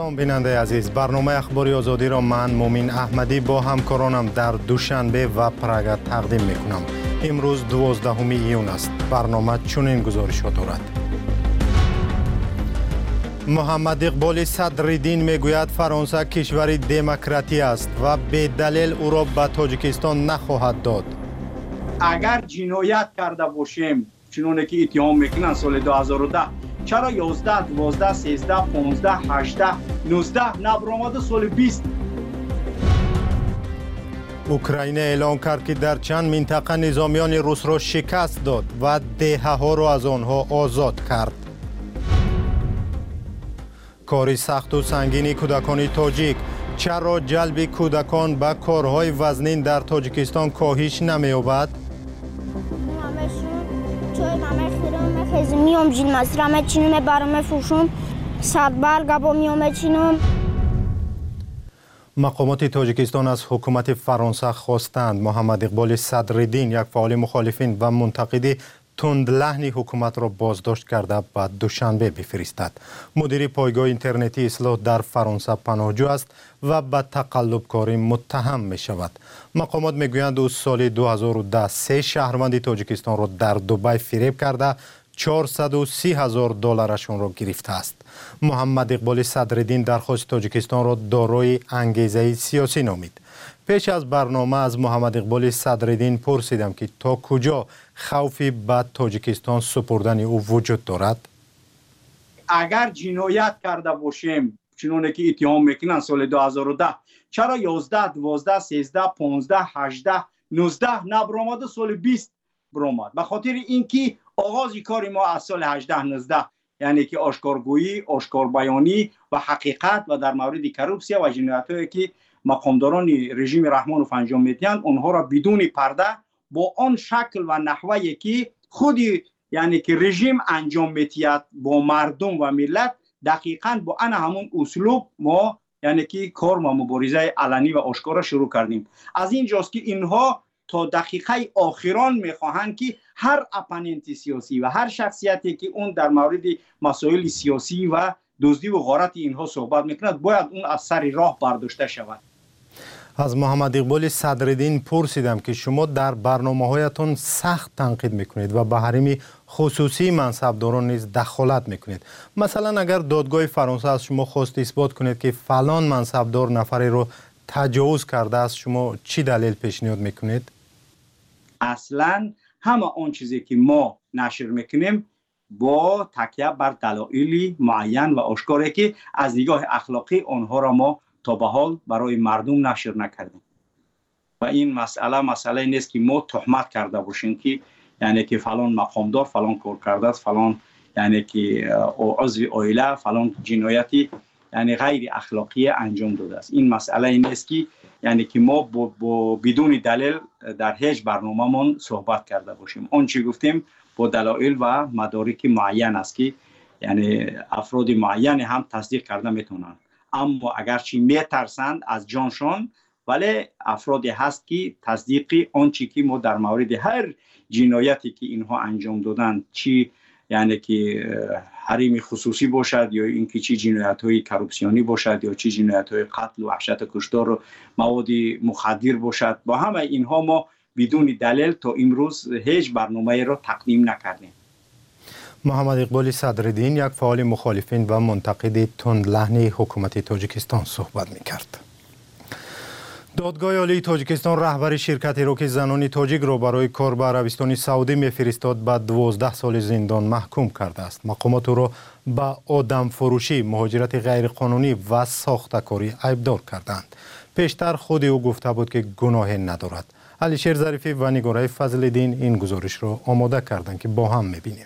سلام بیننده عزیز، برنامه اخباری آزادی را من مومین احمدی با همکارانم در دوشنبه و پراگ تقدیم میکنم. امروز 12 ایون است. برنامه چنین گزارشات دارد. محمد اقبال صدرالدین میگوید فرانسه کشوری دموکراتی است و به دلیل او را به تاجیکستان نخواهد داد. اگر جنایت کرده باشیم چنانه که اتهام میکنن سال 2010 چرا 11 12 13 15 18 19 نبرآمده سال 20؟ اوکراین اعلام کرد که در چند منطقه نظامیان روس را شکست داد و دهه‌ها را از آنها آزاد کرد. کاری سخت و سنگین کودکان تاجیک، چرا جلب کودکان به کارهای وزنین در تاجیکستان کاهش نمی‌یابد؟ میام جیل مسرمه چینم برام فروشم صد برگا میام چینم. مقامات تاجیکستان از حکومت فرانسه خواستند محمد اقبال صدرالدین، یک فعال مخالفین و منتقد تندلحن حکومت را بازداشت کرده به دوشنبه بفرستد. مدیر پایگاه اینترنتی اصلاح در فرانسه پناهجو است و به تقلبکاری متهم می شود. مقامات می گویند او سال 2010 3 شهروند تاجیکستان را در دبی فریب کرده 430,000 دلارشون را گرفته است. محمد اقبال صدرالدین درخواست تاجیکستان را دارای انگیزه سیاسی نامید. پیش از برنامه از محمد اقبال صدرالدین پرسیدم که تا کجا خوفی به تاجیکستان سپردن او وجود دارد. اگر جنایت کرده باشیم چنانه که اتهام میکنن سال 2010 چرا 11 12 13 15 18 19 نبرآمده سال 20 برآمد؟ به خاطر اینکه آغاز کار ما از سال 18 19 یعنی که آشکارگویی، آشکار بیانی و حقیقت و در مورد کروپسی و جنایت‌هایی که مقامداران رژیم رحمانوف انجام میدهند اونها را بدون پرده با آن شکل و نحوهی که خودی یعنی که رژیم انجام میدهد با مردم و ملت دقیقاً با همون اسلوب ما یعنی که کار ما مبارزه علنی و آشکار شروع کردیم. از اینجاست که اینها تا دقیقه آخران میخواهند که هر اپوننت سیاسی و هر شخصیتی که اون در مورد مسائل سیاسی و دزدی و غارت اینها صحبت میکند باید اون از سر راه برداشته شود. از محمد اقبال صدرالدین پرسیدم که شما در برنامه‌هایتان سخت تنقید میکنید و به حریم خصوصی منصبداران نیز دخالت میکنید. مثلا اگر دادگاه فرانسه از شما خواست اثبات کنید که فلان منصبدار نفری رو تجاوز کرده است، شما چی دلیل پیشنهاد میکنید؟ اصلا همه اون چیزی که ما نشر میکنیم با تکیه بر دلایل معین و آشکاری که از نگاه اخلاقی آنها را ما تا به حال برای مردم نشر نکردیم. و این مسئله نیست که ما تهمت کرده باشیم که یعنی که فلان مقامدار فلان کار کرده است، فلان یعنی که عضو عائله فلان جنایتی یعنی غیر اخلاقی انجام داده است. این مسئله نیست که یعنی که ما بدون دلیل در هیچ برنامه‌مون صحبت کرده باشیم. آن چی گفتیم با دلایل و مدارک معین است که یعنی افراد معین هم تصدیق کرده میتونن. اما اگرچه میترسند از جانشان ولی افرادی هست که تصدیق آن چی که ما در مورد هر جنایتی که اینها انجام دادن چی یعنی که حریم خصوصی باشد یا اینکه چی جنایت‌های کروپسیونی باشد یا چی جنایت‌های قتل و وحشت کشتار و مواد مخدر باشد، با همه اینها ما بدون دلیل تا امروز هیچ برنامه‌ای را تقدیم نکردیم. محمد اقبال صدرالدین یک فعال مخالفین و منتقد تندلحن حکومت تاجیکستان صحبت می‌کرد. دادگاه عالی تاجیکستان رهبر شرکت راک زنان تاجیک را برای کار به عربستان سعودی میفرستاد به 12 سال زندان محکوم کرده است. مقامات او را به آدم فروشی، مهاجرت غیرقانونی و ساخته‌کاری ایبدار کردند. پیشتر خود او گفته بود که گناهی ندارد. علیشیر ظریفی و نگاره فضل‌الدین این گزارش را آماده کردند که با هم می‌بینیم.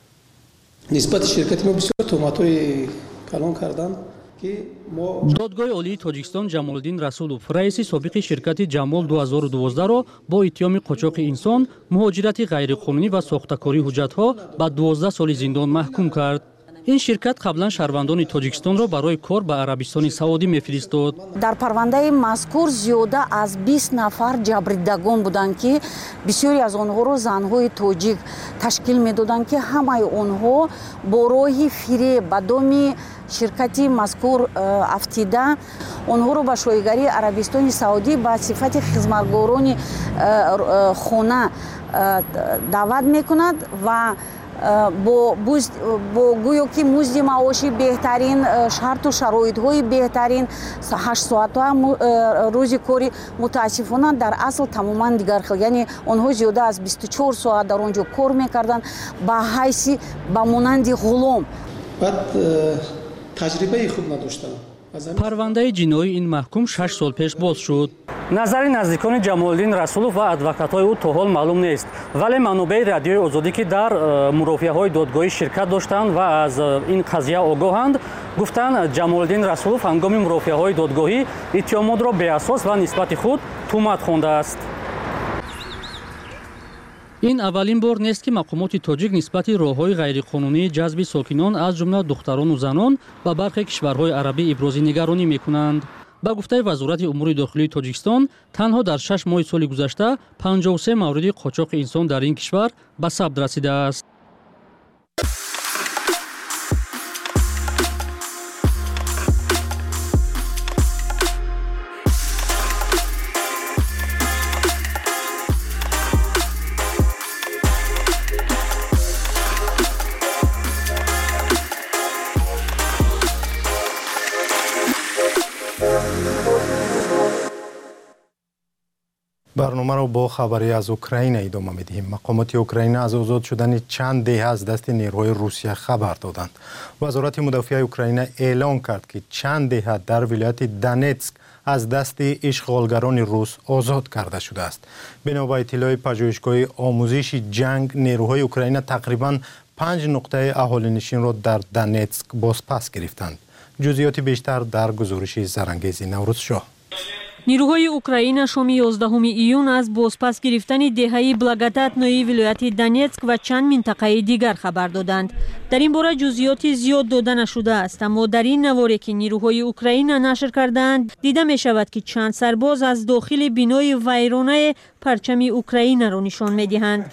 نسبت شرکت ما بسیار تهمت‌های کلان کردند. دادگاه عالی تاجیکستان جمالدین رسولوف رئیس سابق شرکت جمال 2012 را با اتهام قاچاق انسان، مهاجرت غیرقانونی و ساخته‌کاری حجت‌ها به 12 سال زندان محکوم کرد. ин ширкат қаблан шаҳрвандони тоҷикистонро барои кор ба Арабистони Саудӣ мефиристод. дар парвандаи мазкур зиёда аз 20 нафар ҷабридагон буданд ки бисёре аз онҳоро занҳои тоҷик ташкил медоданд ки ҳамаи онҳо бо роҳи фиреб ба доми ширкати мазкур афтида онҳоро ба шоигарии Арабистони Саудӣ ба сифати хизматгорони хона даъват мекунад ва бо гӯё ки музди маоши беҳтарин, шарту шароитҳои беҳтарин, 8 соатҳои рӯзи кори мутаассифона дар асл тамоман дигар хел, яъне онҳо зиёда аз 24 соат дар он ҷо кор мекарданд ба ҳайси ба монанди ғулом. баъд таҷрибаи хуб надоштам. парвандаи ҷиноии ин маҳкум 6 сол пеш боз шуд. назари наздикони Ҷамолиддин Расулов ва адвокатҳои ӯ то ҳол маълум нест, вале манобаи радиои Озодӣ ки дар мурофиаҳои додгоҳӣ ширкат доштанд ва аз ин қазия огоҳанд, гуфтанд Ҷамолиддин Расулов ҳангоми мурофиаҳои додгоҳӣ иттиҳомотро беасос ва нисбати худ тӯҳмат хондааст. ин аввалин бор нест ки мақомоти тоҷик нисбати роҳҳои ғайриқонунии ҷазби сокинон аз ҷумла духтарону занон ба бархе кишварҳои арабӣ ибрози нигаронӣ мекунанд. ба гуфтаи Вазорати умури дохилии Тоҷикистон, танҳо дар 6 моҳи соли гузашта 53 мавриди қочоқи инсон дар ин кишвар ба сабт расидааст. برنامه رو با خبری از اوکراین ادامه میدهیم. مقامات اوکراین از آزاد شدن چند دهه از دست نیروهای روسیه خبر دادند. وزارت مدافع اوکراین اعلام کرد که چند دهه در ولایت دانتسک از دست اشغالگران روس آزاد کرده شده است. بنا به اطلاع پژوهشگاه آموزش جنگ، نیروهای اوکراین تقریباً 5 نقطه اهالینشین را در دانتسک بازپس گرفتند. جزئیات بیشتر در گزارش زرانگیز نوروز شاه. نیروهای اوکراین شام 11 ایون از بازپس گرفتن دهه بلاگاتاتنوی ولایت دانتسک و چند منطقه دیگر خبر دادند. در این باره جزئیات زیاد داده نشده است، اما در این نواره که نیروهای اوکراین نشر کردند دیده می شود که چند سرباز از داخل بینای ویرانه پرچم اوکراین را نشان می دهند.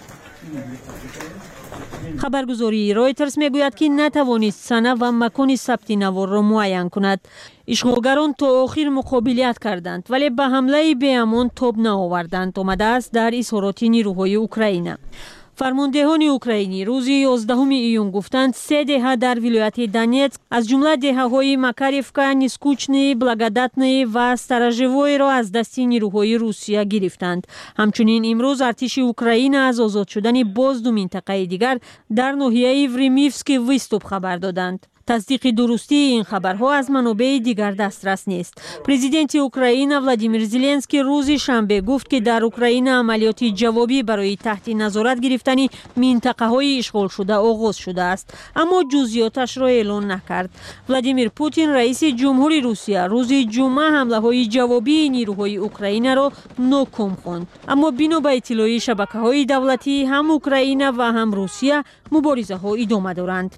خبرگزاری رایترز میگوید که نتوانست سنه و مکان ثبت نوار را معین کند. اشغالگران تا آخر مقابلت کردند ولی به حمله بی‌امان تاب نآوردند. آمده است در اظهارات نیروهای اوکراین. فرماندهان اوکراینی روز 11 ایون گفتند 3 دهه در ولایت دانتسک از جمله دهه‌های مکاریفکا، نیسکوچنی، بلاگاداتنی و ستراژوی را از دست نیروهای روسیه گرفتند. همچنین امروز ارتش اوکراین از آزاد شدن باز 2 منطقه دیگر در ناحیه وریمیفسک ویستوب خبر دادند. تصدیق درستی این خبرها از منابع دیگر دسترس نیست. پرزیدنت اوکراین ولادیمیر زلنسکی روز شنبه گفت که در اوکراین عملیات جوابی برای تحت نظارت گرفتن منطقه‌های اشغال شده آغاز شده است، اما جزئیاتش را اعلام نکرد. ولادیمیر پوتین رئیس جمهوری روسیه روز جمعه حمله‌های جوابی نیروهای اوکراین را ناکام خواند، اما بنا به اطلاع شبکه‌های دولتی هم اوکراین و هم روسیه مبارزه‌ها ادامه دارند.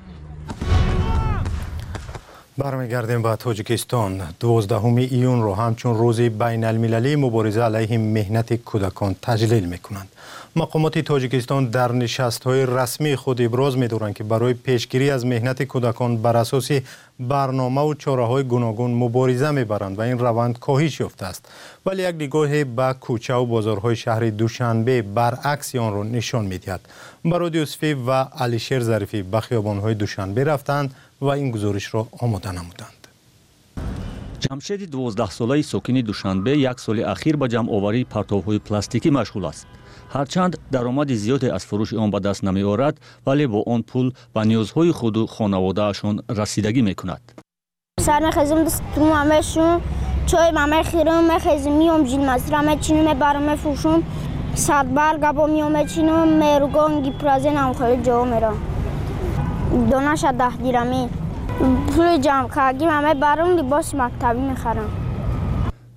برمیگردیم به تاجیکستان. 12 ایون را همچون روز بین المللی مبارزه علیه مهنت کودکان تجلیل میکنند. مقامات تاجیکستان در نشست‌های رسمی خود ابراز می‌دارند که برای پیشگیری از مهنت کودکان بر اساس برنامه و چاره‌های گوناگون مبارزه می‌برند و این روند کاهش یافته است. ولی یک نگاه به کوچه و بازارهای شهر دوشنبه برعکس آن را نشان می‌دهد. براد یوسفی و علیشیر ظریفی به خیابان‌های دوشنبه رفتند و این گزارش را آماده نمودند. جمشید 12 ساله ساکن دوشنبه یک سال اخیر به جمع‌آوری پرتوهای پلاستیکی مشغول است. هرچند درآمد زیادی از فروش آن به دست نمی‌آورد، ولی با آن پول و نیازهای خود و خانواده‌شان رسیدگی می‌کند. سر می‌خزم دست تو مامشون چای مامه خیرم می‌خزم میام جین مسرامه چینو میبرم میفروشم صد برگ با میام چینو میرگان گیپرازه نمخوری جا میرم دونش 10 درمی پول جمع کردیم همه برام لباس مکتبی می‌خرم.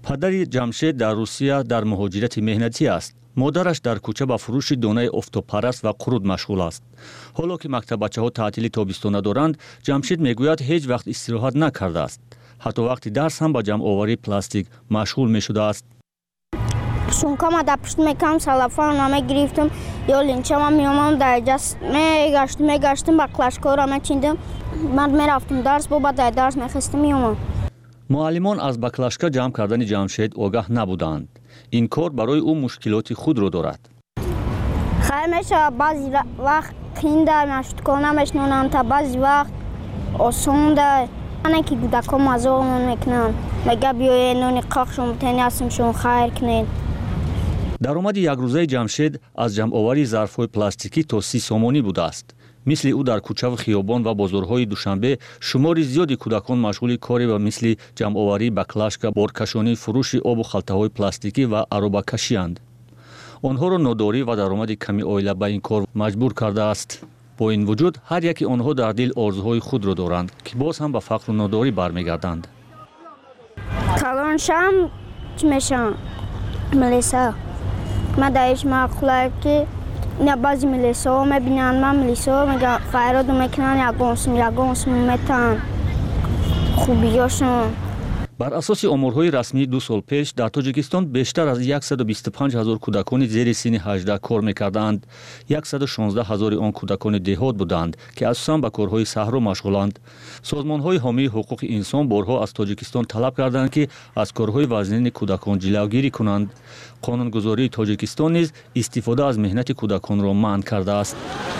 پدر جمشید در روسیه در مهاجرت مهنتی است. مادرش در کوچه با فروش دانه افتوپرست و قرود مشغول است. حالا که مکتب بچه‌ها تعطیلی تابستانه دارند، جمشید میگوید هیچ وقت استراحت نکرده است. حتی وقتی درس هم با جمع آوری پلاستیک مشغول میشده است. سومکام در پشت میکنم، سلافان همه گرفتم، یا لینچم میامم در جست میگشتم با کلاشکار میچیندم. من میرفتم درس، با در درس میخستم میامم. معلمان از بکلاشکا جمع کردن جمشید آگاه نبودند. این کار برای او مشکلات خود را دارد. خیلی میشه بعضی وقت خینده نشد کنم میشنونم تا بعضی وقت آسون ده. من که کودکان مزاقمون میکنن، میگه بیایید نونی قاقشون بتنی هستمشون خیر کنید. درآمد یک روزه جمشید از جمع آوری ظرف‌های پلاستیکی تا 30 سومانی بوده است. مثل او در کوچه و خیابان و بازارهای دوشنبه شماری زیادی کودکان مشغول کاری و مثل جمع آوری بکلاشکا، بارکشانی، فروش آب و خلطه‌های پلاستیکی و عروبه کشی‌اند. آنها را ناداری و درآمد کمی عائله به این کار مجبور کرده است. با این وجود هر یکی آنها در دل آرزوهای خود را دارند که باز هم به فقر و ناداری برمیگردند. کلان شم چی میشم؟ ملیسا. من دایش معقوله که نه بعضی ملیسا ها میبینن، من ملیسا ها میگن خیرات میکنن یگانسم میتن خوبیاشون. بر اساس آمارهای رسمی 2 سال پیش در تاجیکستان بیشتر از 125,000 کودکان زیر سن 18 کار میکردند. 116,000 آن کودکان دهات بودند که اساساً به کارهای صحرا مشغولند. سازمانهای حامی حقوق انسان بارها از تاجیکستان طلب کردند که از کارهای وزنین کودکان جلوگیری کنند. قانونگذاری تاجیکستان نیز استفاده از مهنت کودکان را منع کرده است.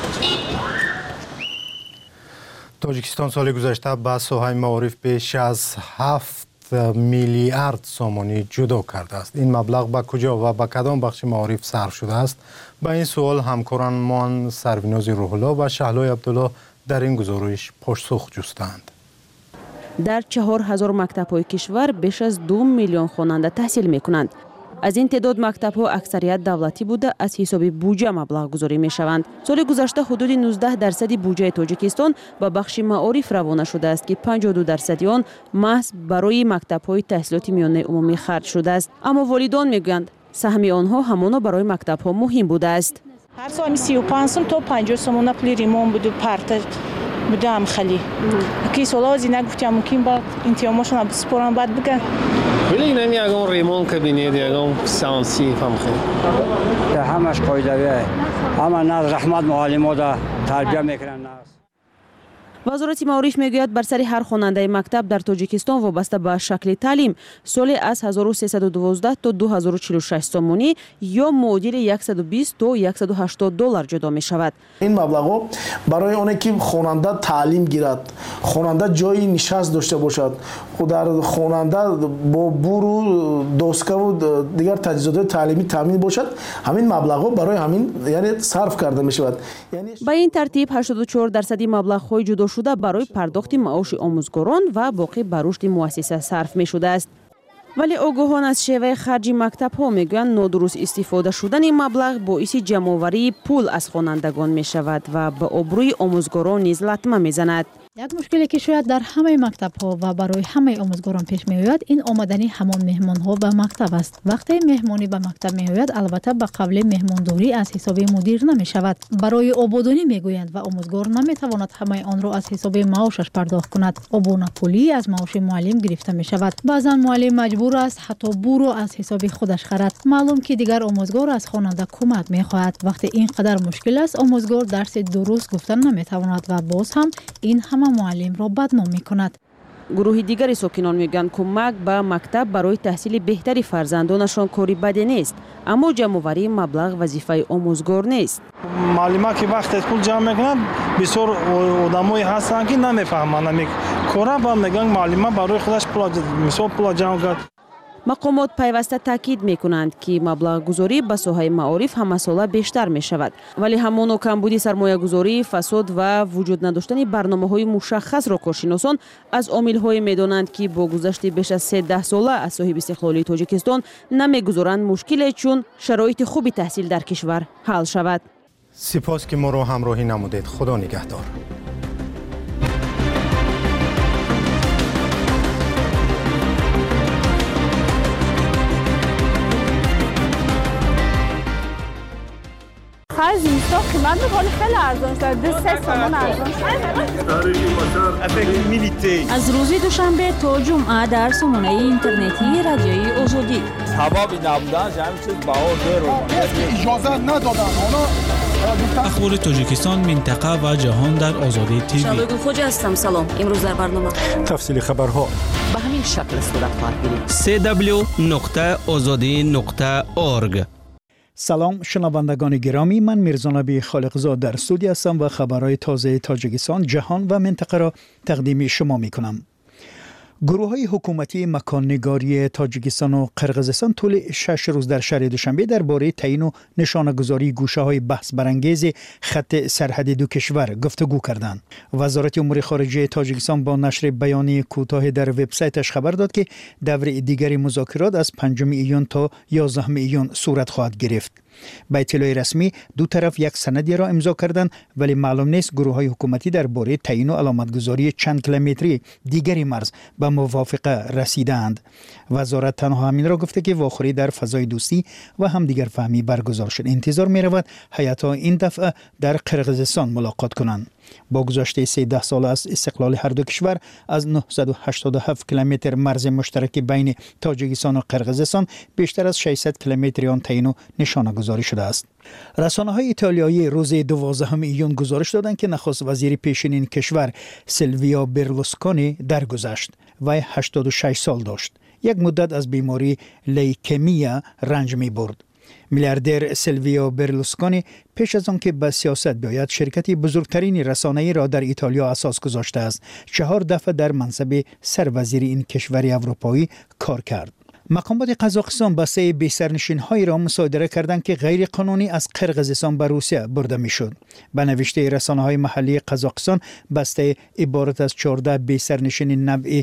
تاجیکستان سال گذشته به ساحه معارف بیش از 7 میلیارد سومانی جدا کرده است. این مبلغ به کجا و به کدام بخش معارف صرف شده است؟ به این سوال همکارانمان سروناز روح الله و شهلای عبدالله در این گزارش پاسخ جستند. در 4000 مکتب‌های کشور بیش از 2 میلیون خواننده تحصیل می‌کنند. از این تعداد مکتب‌ها اکثریت دولتی بوده از حساب بودجه مبلغ گذاری می‌شوند. سال گذشته حدود 19% بودجه تاجیکستان به بخش معارف روانه شده است که 52% آن محض برای مکتب‌های تحصیلات میانه عمومی خرج شده است. اما والدان میگویند سهم آنها همانا برای مکتب‌ها مهم بوده است. هر سال 35 سوم تا 50 سوم پول ریمون بود و پرت بودم خیلی. کی سوال از نگفتم ممکن با انتیامشون بسپرن بعد بگن. ولی نمیگم ریمون که بینید یگام سانسی فهم خیلی. ده همش قاعده‌ایه. اما نه رحمت معلم‌ها را تربیت میکنن. وزارت معارف میگوید بر سر هر خواننده مکتب در تاجیکستان وابسته به شکل تعلیم سالی از 1312 تا 2046 سومانی یا معادل 120 تا 180 دلار جدا می شود. این مبلغ برای اونه که خواننده تعلیم گیرد، خواننده جایی نشست داشته باشد، و در خواننده با بورو دوسکه و دیگر تجهیزات تعلیمی تامین باشد، همین مبلغ برای همین یعنی صرف کرده می شود. با این ترتیب 84% مبلغ های جدا شده برای پرداخت معاش آموزگاران و باقی بر رشد مؤسسه صرف می شده است. ولی آگاهان از شیوه خرج مکتب ها میگویند نادرست استفاده شدن این مبلغ باعث جمع‌آوری پول از خوانندگان می شود و به آبروی آموزگاران نیز لطمه می زند. یک مشکلی که شاید در همه مکتب ها و برای همه آموزگاران پیش می آید این آمدنی همان مهمان ها به مکتب است. وقتی مهمانی به مکتب می آید البته به قبل مهمانداری از حساب مدیر نمی شود. برای آبادانی می گویند و آموزگار نمی تواند همه آن را از حساب معاشش پرداخت کند. آبان پولی از معاش معلم گرفته می شود. بعضا معلم مجبور است حتی بورو از حساب خودش خرد. معلوم که دیگر آموزگار از خواننده کمک می خواهد. وقتی این قدر مشکل است آموزگار درس درست گفتن نمی تواند و باز هم این معلم را بدنام می کند. گروه دیگری ساکنان میگویند کمک به مکتب برای تحصیل بهتری فرزندانشان کاری بدی نیست، اما جمع‌آوری مبلغ وظیفه آموزگار نیست. معلمان که وقت پول جمع میکنند بسیار آدمایی هستند که نمیفهمند کارا با میگن معلم برای خودش پول جمع کرد. مقامات پیوسته تاکید میکنند که مبلغ گذاری به ساحه معارف همه ساله بیشتر می شود، ولی همانا کمبودی سرمایه گذاری، فساد و وجود نداشتن برنامه‌های مشخص را کارشناسان از عامل‌های میدانند که با گذشت بیش از 13 ساله از صاحب استقلالی تاجیکستان نمیگذارند مشکل چون شرایط خوبی تحصیل در کشور حل شود. سپاس که ما را همراهی نمودید. خدا نگهدار. آخر زمستان قیمت میکنه خیلی ارزان شد 2-3 تومان ارزان شد. از روز دوشنبه تا جمعه در سامانه اینترنتی رادیوی آزادی حبابی نبودن همین چیز بهار اجازه ندادن اخبار تاجیکستان، منطقه و جهان در آزادی تیوی. شادو خوجا هستم. سلام. امروز در برنامه تفصیل خبرها به همین شکل صورت خواهد گرفت. www.azadi.org. سلام شنوندگان گرامی، من میرزا نبی خالقزاد در استودیو هستم و خبرهای تازه تاجیکستان، جهان و منطقه را تقدیم شما میکنم. گروه‌های حکومتی مکان‌نگاری تاجیکستان و قرقیزستان طول 6 روز در شهر دوشنبه درباره تعیین و نشانه‌گذاری گوشه‌های بحث برانگیز خط سرحدی دو کشور گفتگو کردند. وزارت امور خارجه تاجیکستان با نشر بیانیه کوتاه در وبسایتش خبر داد که دور دیگر مذاکرات از 5 ایون تا 11 ایون صورت خواهد گرفت. با اطلاع رسمی دو طرف یک سندی را امضا کردند، ولی معلوم نیست گروه‌های حکومتی درباره تعیین و علامتگذاری چند کیلومتری دیگری مرز به موافقه رسیدند. وزارت تنها همین را گفته که واخوری در فضای دوستی و همدیگر فهمی برگزار شد. انتظار می رود هیئت‌ها این دفعه در قرقیزستان ملاقات کنند. با گذشته 13 سال از استقلال هر دو کشور، از 987 کیلومتر مرز مشترک بین تاجیکستان و قرقیزستان بیشتر از 600 کیلومتر آن تعیین و نشانه‌گذاری شده است. رسانه‌های ایتالیایی روز 12 ایون گزارش دادند که نخست وزیر پیشین کشور سیلویو برلوسکونی درگذشت. وی 86 سال داشت. یک مدت از بیماری لیکمیا رنج می‌برد. میلیاردر سیلویو برلوسکونی پیش از آن که به سیاست بیاید شرکتی بزرگترین رسانه‌ای را در ایتالیا اساس گذاشته است. 4 دفعه در منصب سروزیر این کشور اروپایی کار کرد. مقامات قزاقستان بسته بی‌سرنشین‌هایی را مصادره کردند که غیر قانونی از قرقیزستان به روسیه برده می‌شد. به نوشته رسانه‌های محلی قزاقستان، بسته عبارت از 14 بی‌سرنشین نوع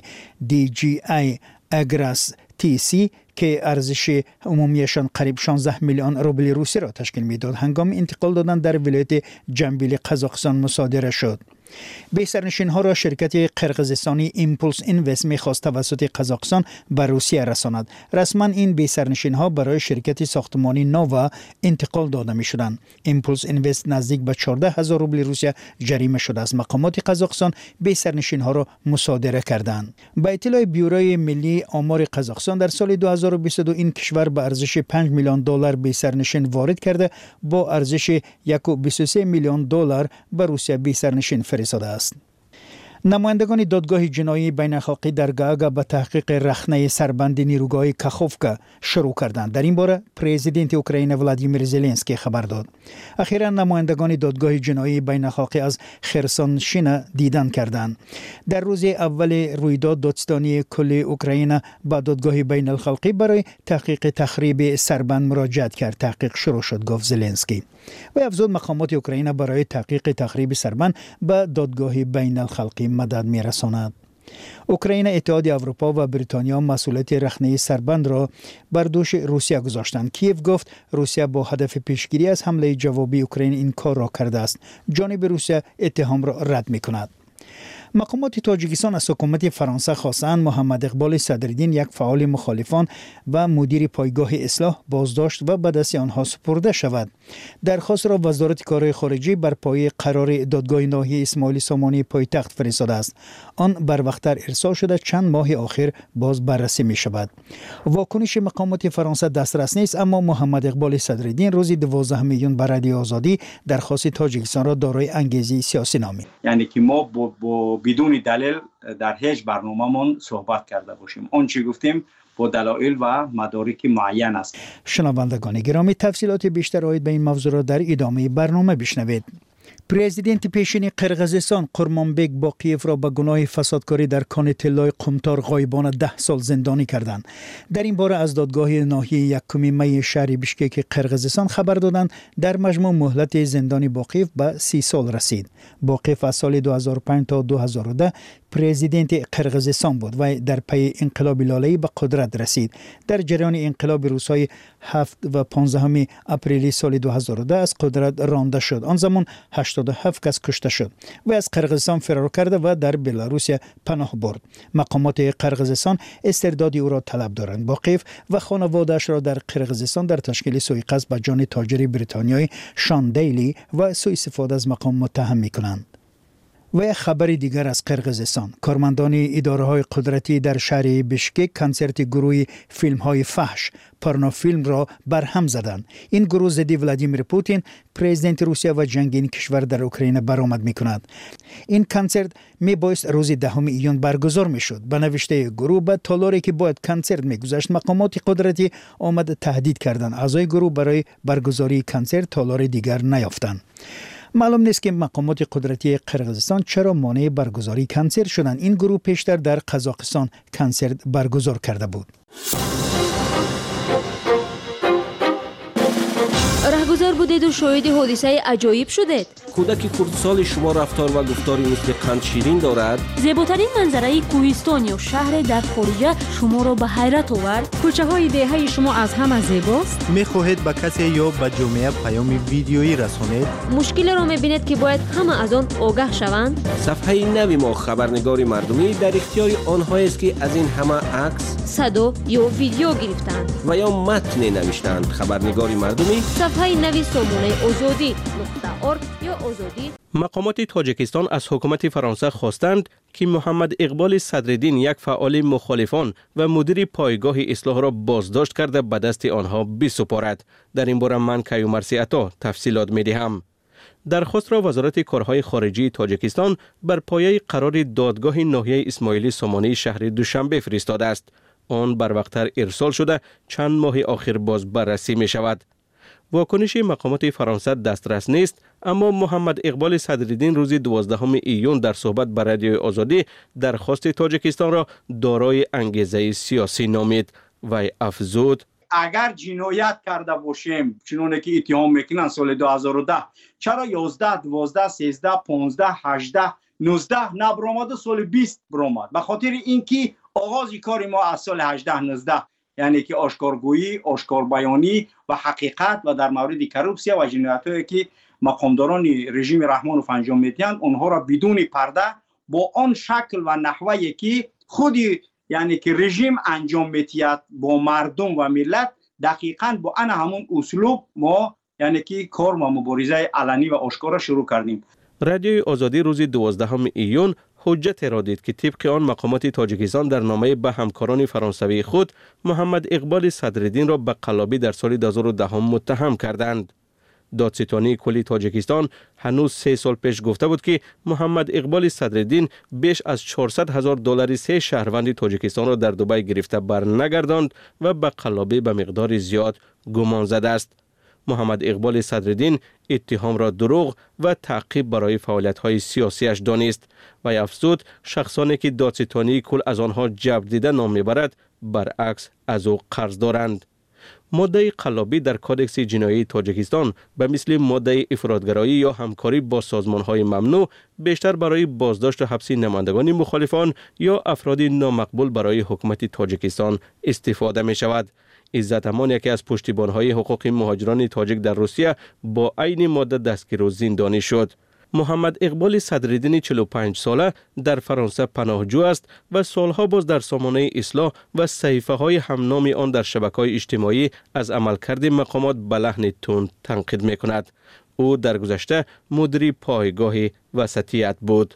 DGI اگراس TC که ارزش عمومیشان قریب 16 میلیون روبل روسی را تشکیل می‌داد، هنگام انتقال دادن در ولایت جنوبی قزاقستان مصادره شد. بی‌سرنشین‌ها را شرکت قرقیزستانی ایمپولس اینوست می‌خواست توسط قزاقستان به روسیه رساند. رسما این بی‌سرنشین‌ها برای شرکت ساختمانی نووا انتقال داده می‌شدند. ایمپولس اینوست نزدیک به 14,000 روبل روسیه جریمه شده است. مقامات قزاقستان بی‌سرنشین‌ها را مصادره کردند. با اطلاع بیوروی ملی آمار قزاقستان، در سال 2022 این کشور به ارزش 5 میلیون دلار بی‌سرنشین وارد کرده، با ارزش 1.23 میلیون دلار به روسیه بی‌سرنشین فرستاده است. نمایندگان دادگاه جنایی بین‌الخلیقی در گاگا به تحقیق رخنه سربند نیروگاه کاخوفکا شروع کردند. در این باره پرزیدنت اوکراین ولادیمیر زلنسکی خبر داد. اخیراً نمایندگان دادگاه جنایی بین‌الخلیقی از خرسونشین دیدن کردند. در روز اول رویداد، دادستانی کل اوکراین با دادگاه بین‌الخلیقی برای تحقیق تخریب سربند مراجعت کرد. تحقیق شروع شد، گفت زلنسکی. و افزود مقامات اوکراین برای تحقیق تخریب سربند به دادگاه بین‌الخلیقی مدد می‌رساند. اوکراین، اتحاد اروپا و بریتانیا مسئولیت رخنه سربند را بر دوش روسیه گذاشتند. کیف گفت روسیه با هدف پیشگیری از حمله جوابی اوکراین این کار را کرده است. جانب روسیه اتهام را رد می‌کند. مقامات تاجیکستان از حکومت فرانسه خواستند محمد اقبال صدرالدین، یک فعال مخالفان و مدیر پایگاه اصلاح، بازداشت و به دست آنها سپرده شود. درخواست را وزارت کارهای خارجه بر پایه قرار دادگاه ناحیه اسماعیل سامانی پایتخت فرستاده است. آن بر وقت‌تر ارسال شده، چند ماه آخر باز بررسی می شود. واکنش مقامات فرانسه دسترس نیست، اما محمد اقبال صدرالدین روز 12 میلیون بر رادیو آزادی درخواست تاجیکستان را دارای انگیزه سیاسی نامید. یعنی که ما بدون دلیل در هیچ برنامه‌مون صحبت کرده باشیم. اون چی گفتیم با دلایل و مدارک معین است. شنوندگان گرامی، تفصیلات بیشتر آید به این موضوع را در ادامه برنامه بشنوید. پرزیدنت پیشین قرقیزستان قرمانبک باقیف را به گناه فسادکاری در کان طلای قمتار غایبانه 10 سال زندانی کردند. در این باره از دادگاه ناحیه 1 می شهر بیشکک قرقیزستان خبر دادند در مجموع مهلت زندانی باقیف به 30 سال رسید. باقیف از سال 2005 تا 2010 پرزیدنت قرقیزستان بود و در پی انقلاب لاله‌ای به قدرت رسید. در جریان انقلاب روس‌های 7 و 15 اپریل سال 2010 از قدرت رانده شد. آن زمان 80 87 کس کشته شد و از قرقیزستان فرار کرده و در بلاروس پناه برد. مقامات قرقیزستان استرداد او را طلب دارند. باقیف و خانواده‌اش را در قرقیزستان در تشکیل سوء قصد به جان تاجر بریتانیایی شان دیلی و سوء استفاده از مقام متهم می‌کنند. و یک خبر دیگر از قرقیزستان، کارمندان اداره‌های قدرتی در شهر بشکک کنسرت گروه فیلم‌های فحش پورنوفیلم را برهم زدند. این گروه ضد ولادیمیر پوتین پرزیدنت روسیه و جنگ این کشور در اوکراین برآمد می‌کند. این کنسرت میبایست روز 10 ایون برگزار میشد. به نوشته گروه به تالاری که باید کنسرت میگذشت مقامات قدرتی آمد تهدید کردند. اعضای گروه برای برگزاری کنسرت تالار دیگر نیافتند. معلوم نیست که مقامات قدرتی قرقیزستان چرا مانع برگزاری کنسرت شدند. این گروه پیشتر در قزاقستان کنسرت برگزار کرده بود. رهگذر بودید و شاهد حادثه عجایب شدید. کودک کردسال شما رفتار و گفتاری مثل قند شیرین دارد. زیباترین منظره کوهستان یا شهر در خارجه شما را به حیرت آورد. کوچه های دهه شما از همه زیباست. میخواهید به کسی یا به جامعه پیام ویدیویی رسانید؟ مشکل را میبینید که باید همه از آن آگاه شوند. صفحه نوی ما خبرنگاری مردمی در اختیار آنها است که از این همه عکس، صدا یا ویدیو گرفتند و یا متن نوشتند. خبرنگاری مردمی صفحه نوی سامانه آزادی .org یا آزادی. مقامات تاجیکستان از حکومت فرانسه خواستند که محمد اقبال صدرالدین، یک فعال مخالفان و مدیر پایگاه اصلاح را بازداشت کرده به دست آنها بسپارد. در این باره من کیومرثی عطا تفصیلات می‌دهم. درخواست را وزارت کارهای خارجی تاجیکستان بر پایه قرار دادگاه ناحیه اسماعیلی سامانی شهر دوشنبه فرستاده است. آن بر وقت‌تر ارسال شده چند ماه آخر باز بررسی می شود. واکنش مقامات فرانسه دسترس نیست، اما محمد اقبال صدرالدین روز 12 ایون در صحبت با رادیوی آزادی درخواست تاجیکستان را دارای انگیزه سیاسی نامید و افزود اگر جنایت کرده باشیم چنانه که اتهام میکنن سال 2010 چرا 11 12 13 15 18 19 نبرآمد سال 20 برآمد؟ به خاطر اینکه آغاز کار ما از سال 18 19 یعنی که آشکارگویی، آشکار بیانی و حقیقت و در مورد کروپسیه و جنایت‌هایی که مقامداران رژیم رحمانوف انجام میدهند اونها را بدون پرده با آن شکل و نحوهی که خودی یعنی که رژیم انجام میدهد با مردم و ملت دقیقاً با همون اسلوب ما یعنی که کار و مبارزه علنی و آشکار شروع کردیم. رادیوی آزادی روز 12 ایون حجت را دید که طبق آن مقامات تاجیکستان در نامه به همکاران فرانسوی خود محمد اقبال صدرالدین را به قلابی در سال 2010 متهم کردند. دادستانی کلی تاجیکستان هنوز 3 سال پیش گفته بود که محمد اقبال صدرالدین بیش از $400,000 3 شهروند تاجیکستان را در دبی گرفته برنگرداند و به قلابی به مقدار زیاد گمان زده است. محمد اقبال صدرالدین اتهام را دروغ و تعقیب برای فعالیت‌های سیاسیش دانست و افزود شخصانی که دادستانی کل از آنها جبر دیده نام میبرد برعکس از او قرض دارند. ماده قلابی در کادکس جنایی تاجیکستان به مثل ماده افراطگرایی یا همکاری با سازمان‌های ممنوع بیشتر برای بازداشت و حبس نمایندگان مخالفان یا افراد نامقبول برای حکومت تاجیکستان استفاده می شود. عزت امان یکی از پشتیبان‌های حقوق مهاجران تاجیک در روسیه با عین ماده دستگیر و زندانی شد. محمد اقبال صدرالدین 45 ساله در فرانسه پناهجو است و سالها باز در سامانه اصلاح و صحیفه‌های همنام آن در شبکه‌های اجتماعی از عملکرد مقامات به لحن تند تنقید می‌کند. او در گذشته مدیر پایگاه وسطیت بود.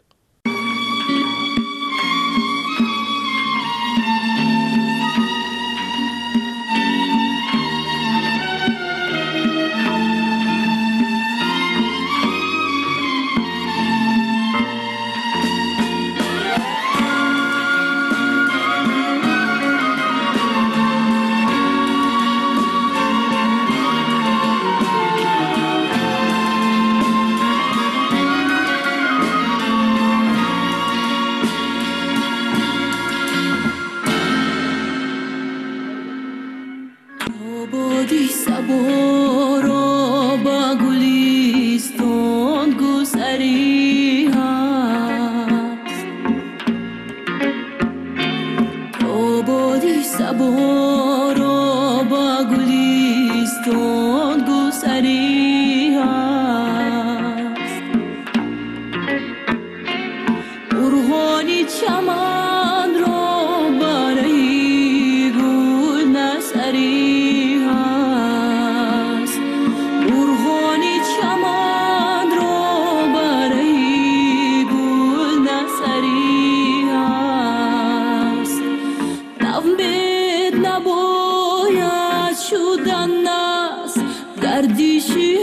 من است گردشی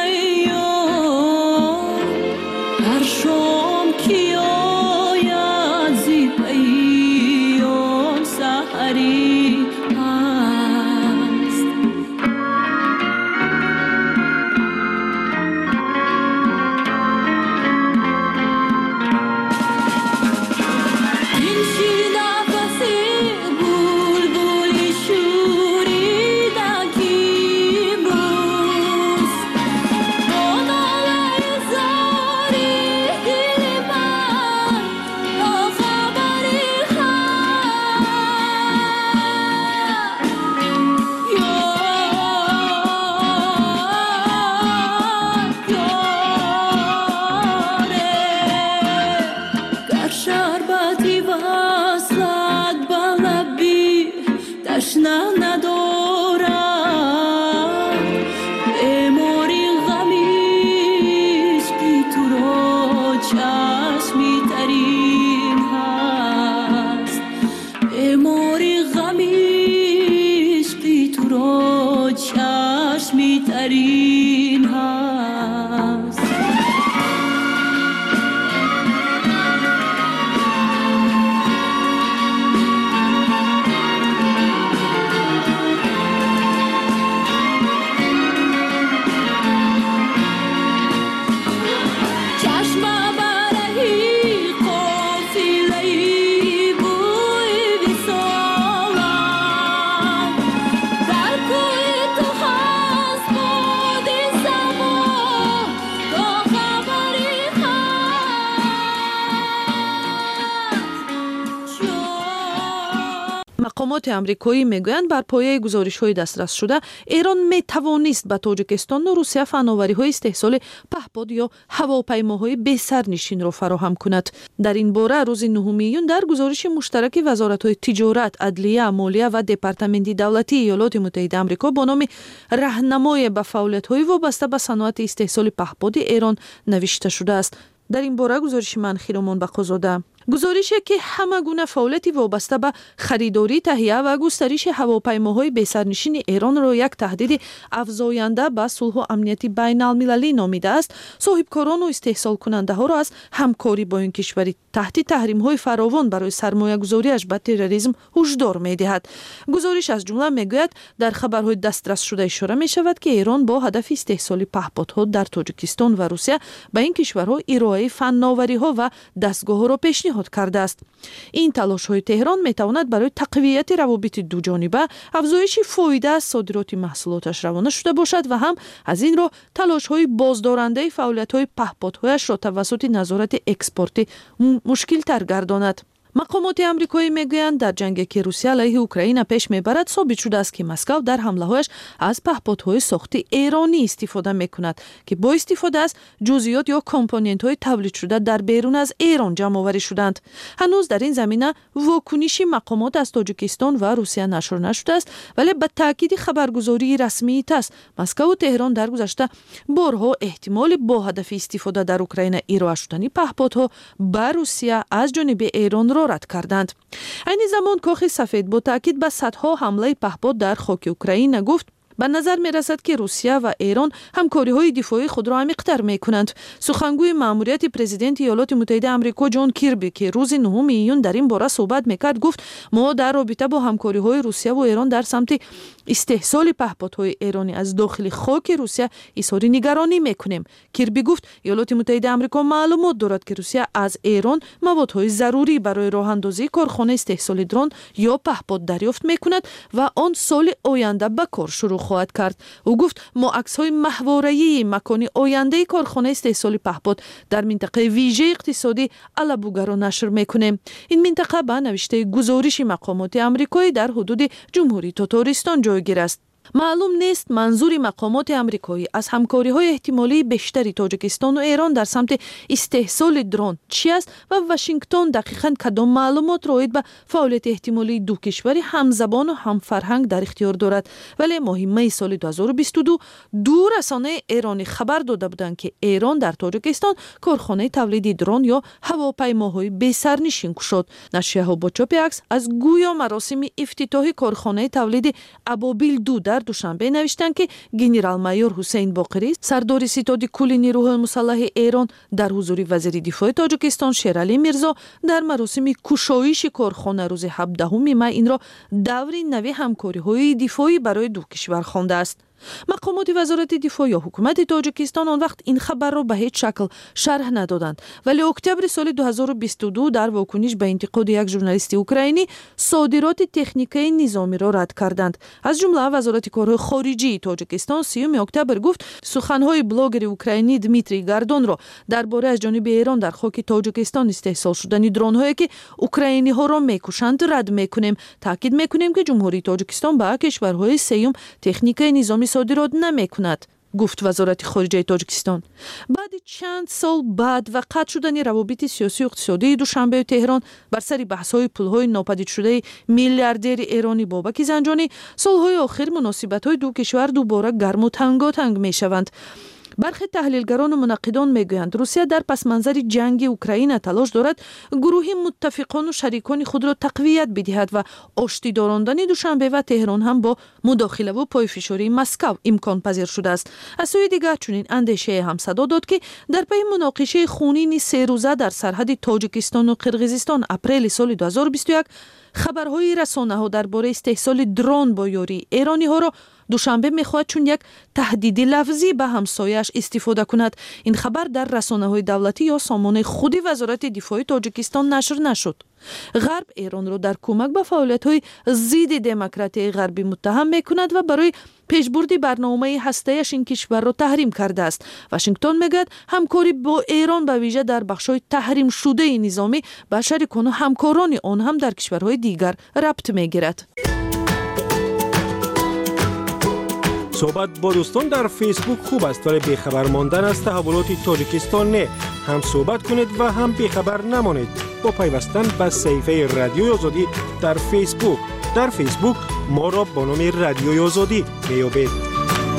ایام هر شام کی آید زی پیام سحری هست این شی نفسی بلبلی شوریدکی بوس بانالای زاری دل من با خبری گر شربتی وصلت به لبی تشنه ندارد بیماری غمیش بی تو را چشمی ترین هست بیماری غمیش بی تو را چشمی ترین هست چشم برهی قافله‌ای بوی وصالم در کوی تو هست باد زمان تا خبری مقامات آمریکایی میگویند بر پایه گزارش‌های دسترس شده ایران میتوانست به تاجیکستان و روسیه فناوری‌های استحصال پهپاد یا هواپیماهای بی سرنشین را فراهم کند. در این باره روز 9 میلیون در گزارش مشترک وزارت‌های تجارت، عدلیه، مالیه و دپارتمنت دولتی ایالات متحده آمریکا با نام راهنمای به فعالیت‌های وابسته به صنعت استحصال پهپاد ایران نوشته شده است. در این باره گزارش منخیرمان بقازاده گزارشی که همه گونه فعالیتی وابسته به خریداری، تهیه و گسترش هواپیماهای بی‌سرنشین ایران را یک تهدید افزاینده به صلح و امنیت بین المللی نامیده است. صاحبکاران و استحصال کننده ها را از همکاری با این کشوری تحت تحریم های فراوان برای سرمایه گذاریش به تروریسم هشدار می دهد. گزارش از جمله می گوید در خبرهای دسترس شده اشاره می شود که ایران با هدف استحصال پهپادها در تاجیکستان و روسیه به این کشورها ارائه فناوری ها و دستگاه ها را پیشنهاد کرده است. این تلاش های تهران می تواند برای تقویت روابط دو جانبه، افزایش فایده از صادرات محصولاتش روانه شده باشد و هم از این را تلاش های بازدارنده فعالیت های پهپادهایش را توسط نظارت اکسپورت مشکل تر گرداند. مقامات آمریکایی میگویند در جنگی که روسیه علیه اوکراین پیش میبرد ثابت شده است که مسکو در حمله‌هایش از پهپادهای ساخت ایرانی استفاده میکند که با استفاده از جزئیات یا کامپوننت‌های تولید شده در بیرون از ایران جمع آوری شدند. هنوز در این زمینه واکنش مقامات از تاجیکستان و روسیه نشر نشده است، ولی به تاکید خبرگزاری رسمی تاس مسکو و تهران در گذشته بارها احتمال با هدف استفاده در اوکراین ارائه شدن پهپادها به روسیه از جانب ایران را رد کردند. این زمان کاخ سفید با تاکید به صدها حمله پهپاد در خاک اوکراین گفت به نظر می رسد که روسیه و ایران همکاری های دفاعی خود را عمیق‌تر می کنند. سخنگوی مأموریت پرزیدنت ایالات متحده آمریکا جان کیربی که روز 9 میلیون در این باره صحبت میکرد گفت ما در رابطه با همکاری های روسیه و ایران در سمت استحصال پهپادهای ایرانی از داخل خاک روسیه اظهار نگرانی میکنیم. کیربی گفت ایالات متحده آمریکا معلومات دارد که روسیه از ایران موادهای ضروری برای راه اندازی کارخانه استحصال درون یا پهپاد دریافت میکند و آن سال آینده به کار شروع خواهد کرد. او گفت ما عکس‌های ماهواره‌ای مکان آینده کارخانه استحصال پهپاد در منطقه ویژه اقتصادی الابوگا را نشر میکنیم. این منطقه به نوشته گزارش مقامات آمریکایی در حدود جمهوری تاتارستان جایگیر است. معلوم نیست منظور مقامات آمریکایی از همکاری‌های احتمالی بیشتری تاجیکستان و ایران در سمت استحصال درون چی است و واشنگتن دقیقاً کدام معلومات رایج به فعالیت احتمالی دو کشوری همزبان و هم فرهنگ در اختیار دارد. ولی ماه می سال 2022 دو رسانه ایرانی خبر داده بودند که ایران در تاجیکستان کارخانه تولید درون یا هواپیماهای بی سرنشین گشود. نشریه‌ها با چاپ عکس از گویا مراسم افتتاحی کارخانه تولید ابابیل 2 дар душанбе навиштанд ки генерал-майор Ҳусейн Боқирӣ сардори ситоди кулли нирӯҳои мусаллаҳи Эрон дар ҳузури вазири дифои Тоҷикистон Шералӣ Мирзо дар маросими кушоиши корхона рӯзи 17 май инро даври нави ҳамкориҳои дифоӣ барои ду кишвар хондааст. мақомоти вазорати дифоъ ё ҳукумати Тоҷикистон он вақт ин хабарро ба ҳеҷ шакл шарҳ надоданд, вале октябри соли 2022 дар вокуниш ба интиқоди як журналисти украинӣ содироти техникаи низомиро рад карданд. аз ҷумла вазорати корҳои хориҷии Тоҷикистон 3 октябр гуфт суханҳои блогери украинӣ Дмитрий Гордонро дар бораи аз ҷониби Эрон дар хоки Тоҷикистон истеҳсол шудани дронҳое ки украиниҳоро мекушанд рад мекунем. таъкид мекунем ки ҷумҳурии Тоҷикистон ба кишварҳои сеюм техникаи низоми صادرات نمی‌کند. گفت وزارت خارجه تاجیکستان. بعد چند سال بعد و قطع شدن روابط سیاسی و اقتصادی دوشنبه تهران بر سر بحث‌های پول‌های ناپدید شده میلیاردر ایرانی بابک زنجانی سال‌های آخر مناسبت‌های دو کشور دوباره گرم و تنگاتنگ می‌شوند. برخی تحلیلگران و منقدان میگویند روسیه در پس منظر جنگ اوکراین تلاش دارد گروهی متفقان و شریکان خود را تقویت بدهد و آشتی داراندن دوشنبه و تهران هم با مداخله و پایفشاری مسکو امکان پذیر شده است. از سوی دیگر چنین اندیشه هم صدا داد که در پی مناقشه خونین 3 روزه در سرحد تاجیکستان و قرقیزستان اپریل سال 2021 خبرهای رسانه‌ها درباره استحصال درون با یاری ایرانی‌ها را دوشنبه می‌خواهد چون یک تهدید لفظی به همسایه‌اش استفاده کند. این خبر در رسانه‌های دولتی یا سامانه خود وزارت دفاع تاجیکستان نشر نشد. غرب ایران را در کمک به فعالیت‌های ضد دموکراسی غربی متهم می‌کند و برای پیشبرد برنامه هسته‌اش این کشور را تحریم کرده است. واشنگتن میگوید همکاری با ایران به ویژه در بخش‌های تحریم شده نظامی به شریکان و همکاران آن هم در کشورهای دیگر ربط می‌گیرد. صحبت با دوستان در فیسبوک خوب است ولی بیخبر ماندن از تحولات تاجیکستان نه. هم صحبت کنید و هم بیخبر نمانید با پیوستن به صفحه رادیوی آزادی در فیسبوک. در فیسبوک ما را با نام رادیوی آزادی میابید.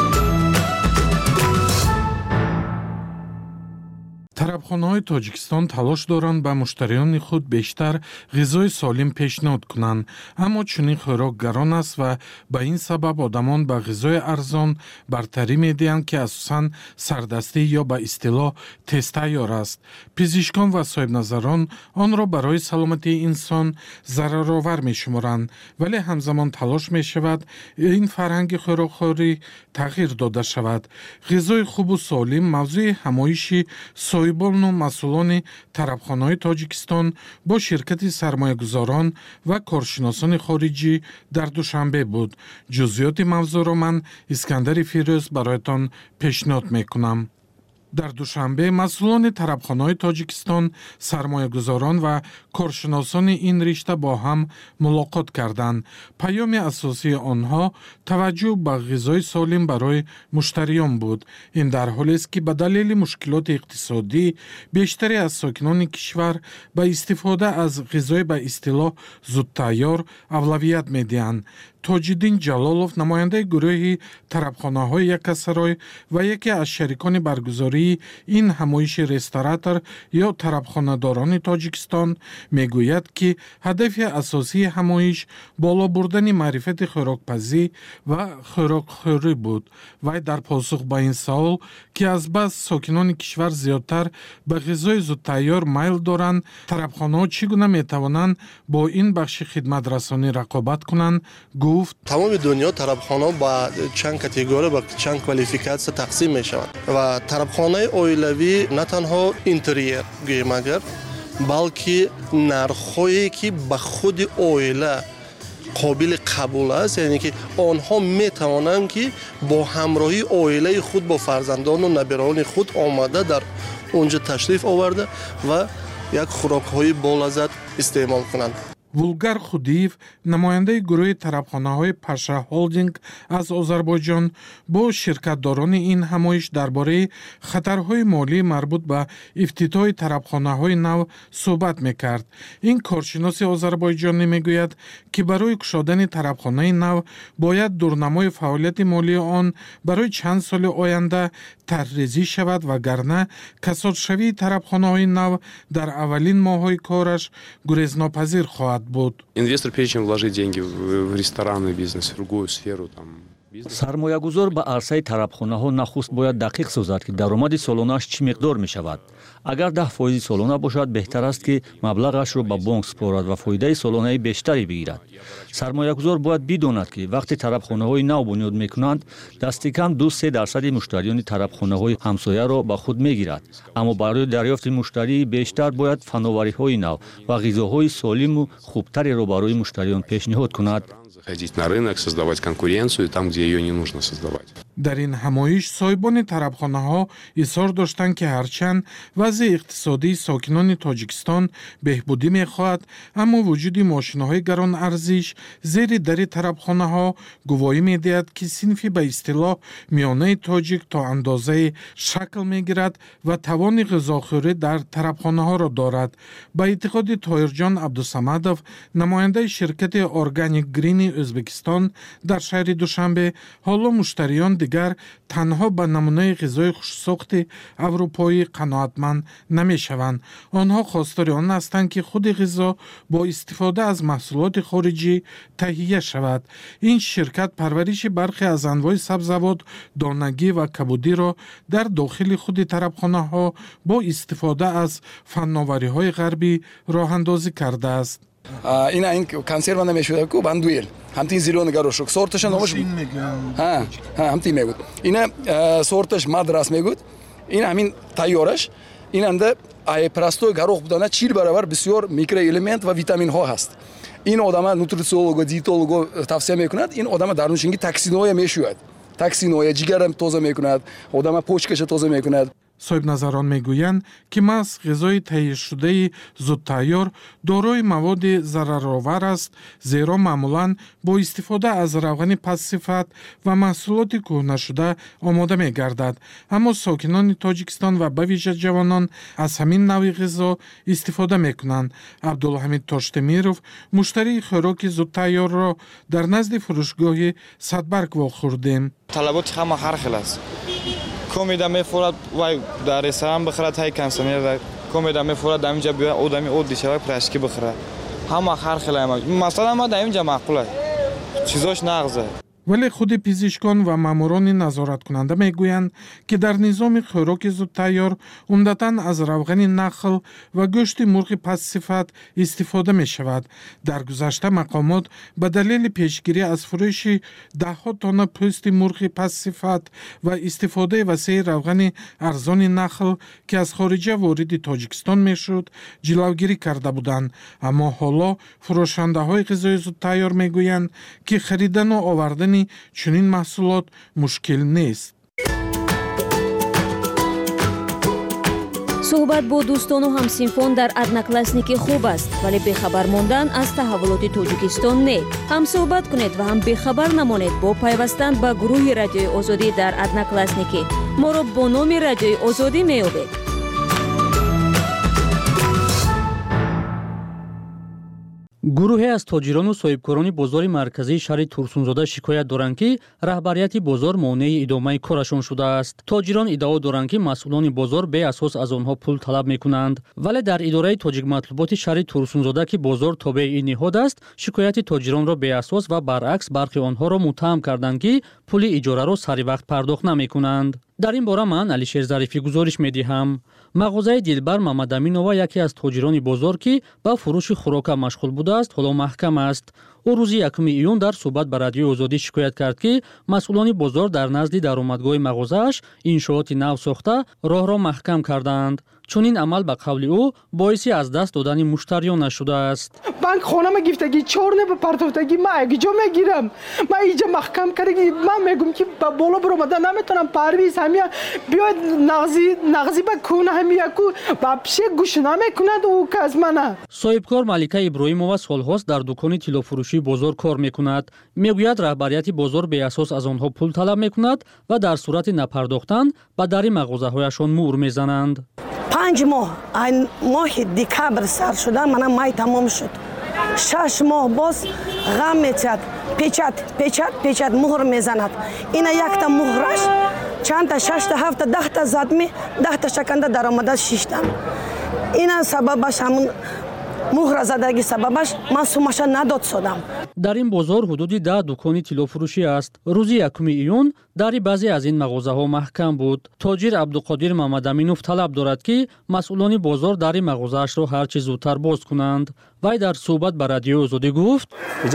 тарабхонаҳои Тоҷикистон талош доранд ба муштариёни худ бештар ғизои солим пешниҳод кунанд, аммо чунин хӯрок гарон аст ва ба ин сабаб одамон ба ғизои арзон бартарӣ медиҳанд, ки асосан сардастӣ ё ба истилоҳ тестайёр аст. пизишкон ва соҳибназарон онро барои саломатии инсон зараровар мешуморанд, вале ҳамзамон талош мешавад ин фарҳанги хӯрокхӯрӣ тағйир дода шавад. ғизои хубу солим мавзӯи ҳамоиши соҳибону масъулони тарабхонаҳои Тоҷикистон бо ширкати сармоягузорон ва коршиносони хориҷӣ дар душанбе буд. ҷузъиёти мавзӯъро ман Искандари Фирӯз бароятон пешниҳод мекунам. дар душанбе масъулони тарабхонаҳои Тоҷикистон, сармоягузорон ва коршиносони ин ришта бо ҳам мулоқот карданд. паёми асосии онҳо таваҷҷӯҳ ба ғизои солим барои муштариён буд. ин дар ҳолест ки ба далели мушкилоти иқтисодӣ бештаре аз сокинони кишвар ба истифода аз ғизои ба истилоҳ зудтайёр авлавият медиҳанд. тоҷиддин ҷалолов, намояндаи гурӯҳи тарабхонаҳои Якасарой ва яке аз шарикони баргузории ин ҳамоиши ресторатор ё тарабхонадорони Тоҷикистон мегӯяд, ки ҳадафи асосии ҳамоиш боло бурдани маърифати хӯрокпазӣ ва хӯрокхӯрӣ буд. вай дар посух ба ин саол, ки азбас сокинони кишвар зиёдтар ба ғизои зудтайёр майл доранд, тарабхонаҳо чӣ гуна метавонанд бо ин бахши хидматрасонӣ рақобат кунанд, тамоми дунё тарабхонаҳо ба чанд категория ба чанд квалификатсия тақсим мешаванд ва тарабхонаи оилавӣ на танҳо интерьер гӯем агар, балки нархҳое ки ба худи оила қобили қабул аст, яъне ки онҳо метавонанд ки бо ҳамроҳии оилаи худ бо фарзандону набираони худ омада дар онҷа ташриф оварда ва як хӯрокҳои болаззат истеъмол кунанд. Вулгар Худиев, намояндаи гурӯҳи тарабхонаҳои Паша Холдинг аз Озарбойҷон, бо ширкатдорони ин ҳамоиш дар бораи хатарҳои молӣ марбут ба ифтитоҳи тарабхонаҳои нав суҳбат мекард. ин коршиноси озарбойҷонӣ мегӯяд, ки барои кушодани тарабхонаи нав бояд дурнамои фаъолияти молии он барои чанд соли оянда тарҳрезӣ шавад, вагарна касодшавии тарабхонаҳои нав дар аввалин моҳҳои кораш гурезнопазир хоҳад буд. Инвестор, прежде чем вложить деньги в ресторанный бизнес, в другую сферу, там, сармоягузор ба арсаи тарабхонаҳо нахуст бояд дақиқ созад ки даромади солонааш чӣ миқдор мешавад. Агар 10% солона бошад, беҳтар аст ки маблағашро ба бонк спорад ва фоидаи солонаи бештаре бигирад. Сармоягузор бояд бидонад ки вақте тарабхонаҳои нав бунёд мекунанд, дасти кам 2-3% муштариёни тарабхонаҳои ҳамсояро ба худ мегирад. Аммо барои дарёфти муштарии бештар бояд фановариҳои нав ва ғизоҳои солиму хубтареро барои муштариён пешниҳод кунад. Ходить на рынок, создавать конкуренцию там, где ее не нужно создавать. дар ин ҳамоиш соҳибони тарабхонаҳо изҳор доштанд ки ҳарчанд вазъи иқтисодии сокинони Тоҷикистон беҳбудӣ мехоҳад, аммо вуҷуди мошинаҳои гаронарзиш зери дари тарабхонаҳо гувоҳӣ медиҳад ки синфи ба истилоҳ миёнаи тоҷик то андозае шакл мегирад ва тавони ғизохӯрӣ дар тарабхонаҳоро дорад. Ба эътиқоди Тоҳирҷон Абдусамадов, намояндаи ширкати Organic Green-и O'zbekiston дар шаҳри Душанбе, ҳоло муштариён дигар танҳо ба намунаи ғизои хушсохти аврупоӣ қаноатманд намешаванд. Онҳо хостори он ҳастанд ки худи ғизо бо истифода аз маҳсулоти хориҷӣ таҳия шавад. Ин ширкат парвариши бархе аз анвои сабзавот, донагӣ ва кабудиро дар дохили худи тарабхонаҳо бо истифода аз фанновариҳои ғарбӣ роҳандозӣ кардааст. Ина ин консерва намешуда ку бандуэл ҳамтин зелёный горошок сорташа номаш ҳамтин мегуд. Ина сорташ мадрас мегуд. Ина ҳамин тайёраш инанда ай простой горох будана 4 баробар бисёр микроэлемент ва витаминҳо ҳаст. Ин одама нутрициолого, диетолого тавсия мекунад. Ин одама дар нӯшинги токсиноя мешӯяд. Токсиноя ҷигарам тоза мекунад, одама почкаша тоза мекунад. соҳибназарон мегӯянд ки маҳз ғизои таҳияшудаи зудтайёр дорои маводи зараровар аст, зеро маъмулан бо истифода аз равғани пасtsифат ва маҳсулоти кӯҳнашуда омода мегардад. Аммо сокинони Тоҷикистон ва ба вижа ҷавонон аз ҳамин навъи ғизо истифода мекунанд. Абдулҳамид Тоштемиров муштарии хӯроки зудтайёрро дар назди фурӯшгоҳи Садбарг вохӯрдем. талаботи ҳама ҳар хел аст. Комеда мефорад вай дар ресторан бихӯрад, ҳай консервер комеда мефорад, дар инҷа биёяд одами одди шавад, пирашки бихӯрад. Ҳама ҳар хел ама. Масалан ма дар инҷа маъқул аст. Чизош нағз аст. вале худи пизишкон ва маъмурони назораткунанда мегӯянд ки дар низоми хӯроки зудтайёр умдатан аз равғани нахл ва гӯшти мурғи пасtsифат истифода мешавад. Дар гузашта мақомот ба далели пешгирӣ аз фурӯши даҳҳо тонна пӯсти мурғи пасtsифат ва истифодаи васеи равғани арзони нахл ки аз хориҷа вориди Тоҷикистон мешуд, ҷилавгирӣ карда буданд. Аммо ҳоло фурӯшандаҳои ғизои зудтайёр мегӯянд ки харидану овардани чунин маҳсулот мушкил нест. суҳбат бо дӯстону ҳамсинфон дар одноклассники хуб аст, вале бехабар мондан аз таҳаввулоти Тоҷикистон не. ҳам суҳбат кунед ва ҳам бехабар намонед бо пайвастан ба гурӯҳи Радиои Озодӣ дар одноклассники. моро бо номи Радиои Озодӣ меёбед. гурӯҳе аз тоҷирону соҳибкорони бозори марказии шаҳри Турсунзода шикоят доранд ки раҳбарияти бозор монеи идомаи корашон шудааст. тоҷирон иддао доранд ки масъулони бозор беасос аз онҳо пул талаб мекунанд. вале дар идораи тоҷикматлуботи шаҳри Турсунзода ки бозор тобеи ин ниҳод аст, шикояти тоҷиронро беасос ва баръакс бархи онҳоро муттаҳам карданд ки пули иҷораро сари вақт пардохт намекунанд. дар ин бора ман Алишер Зарифӣ гузориш медиҳам. мағозаи Дилбар Мамадаминова яке аз тоҷирони бозор ки ба фурӯши хӯрока машғул будааст, ҳоло маҳкам аст. ӯ рӯзи 1 июн дар суҳбат ба Радиои Озодӣ шикоят кард ки масъулони бозор дар назди даромадгоҳи мағозааш иншооти нав сохта роҳро маҳкам кардаанд. чунин амал ба қавли ӯ боиси аз даст додани муштариёнаш шудааст. банк хонама гифтаги 4 небо партофтаги ма ягиҷо мегирам. ма иҷа маҳкам кардаги ман мегум ки ба боло биромада наметонам парвиз ҳамия биёд нағзи ба кӯна ҳамияку вообще гӯш намекунад ӯ ка аз мана. соҳибкор Малика Иброимова солҳост дар дукони тиллофурӯшии бозор кор мекунад. мегӯяд раҳбарияти бозор беасос аз онҳо пул талаб мекунад ва дар сурати напардохтан ба дари мағозаҳояшон муҳр мезананд. 5 моҳ моҳи декабр сар шуда мана май тамом шуд. 6 моҳ боз ғам мечад, печат муҳр мезанад. ина якта муҳраш чанда 6 7 10 задми 10 шаканда даромада 6 ина сабабаш ҳамун муҳра задаги сабабаш ман сумаша надод содам. дар ин бозор ҳудуди 10 дукони тиллофурӯшӣ аст. рӯзи 1 июн дари баъзе аз ин мағозаҳо маҳкам буд. тоҷир Абдуқодир Мамадаминов талаб дорад ки масъулони бозор дари мағозаашро ҳарчи зудтар боз кунанд. вай дар суҳбат ба радиои Озодӣ гуфт: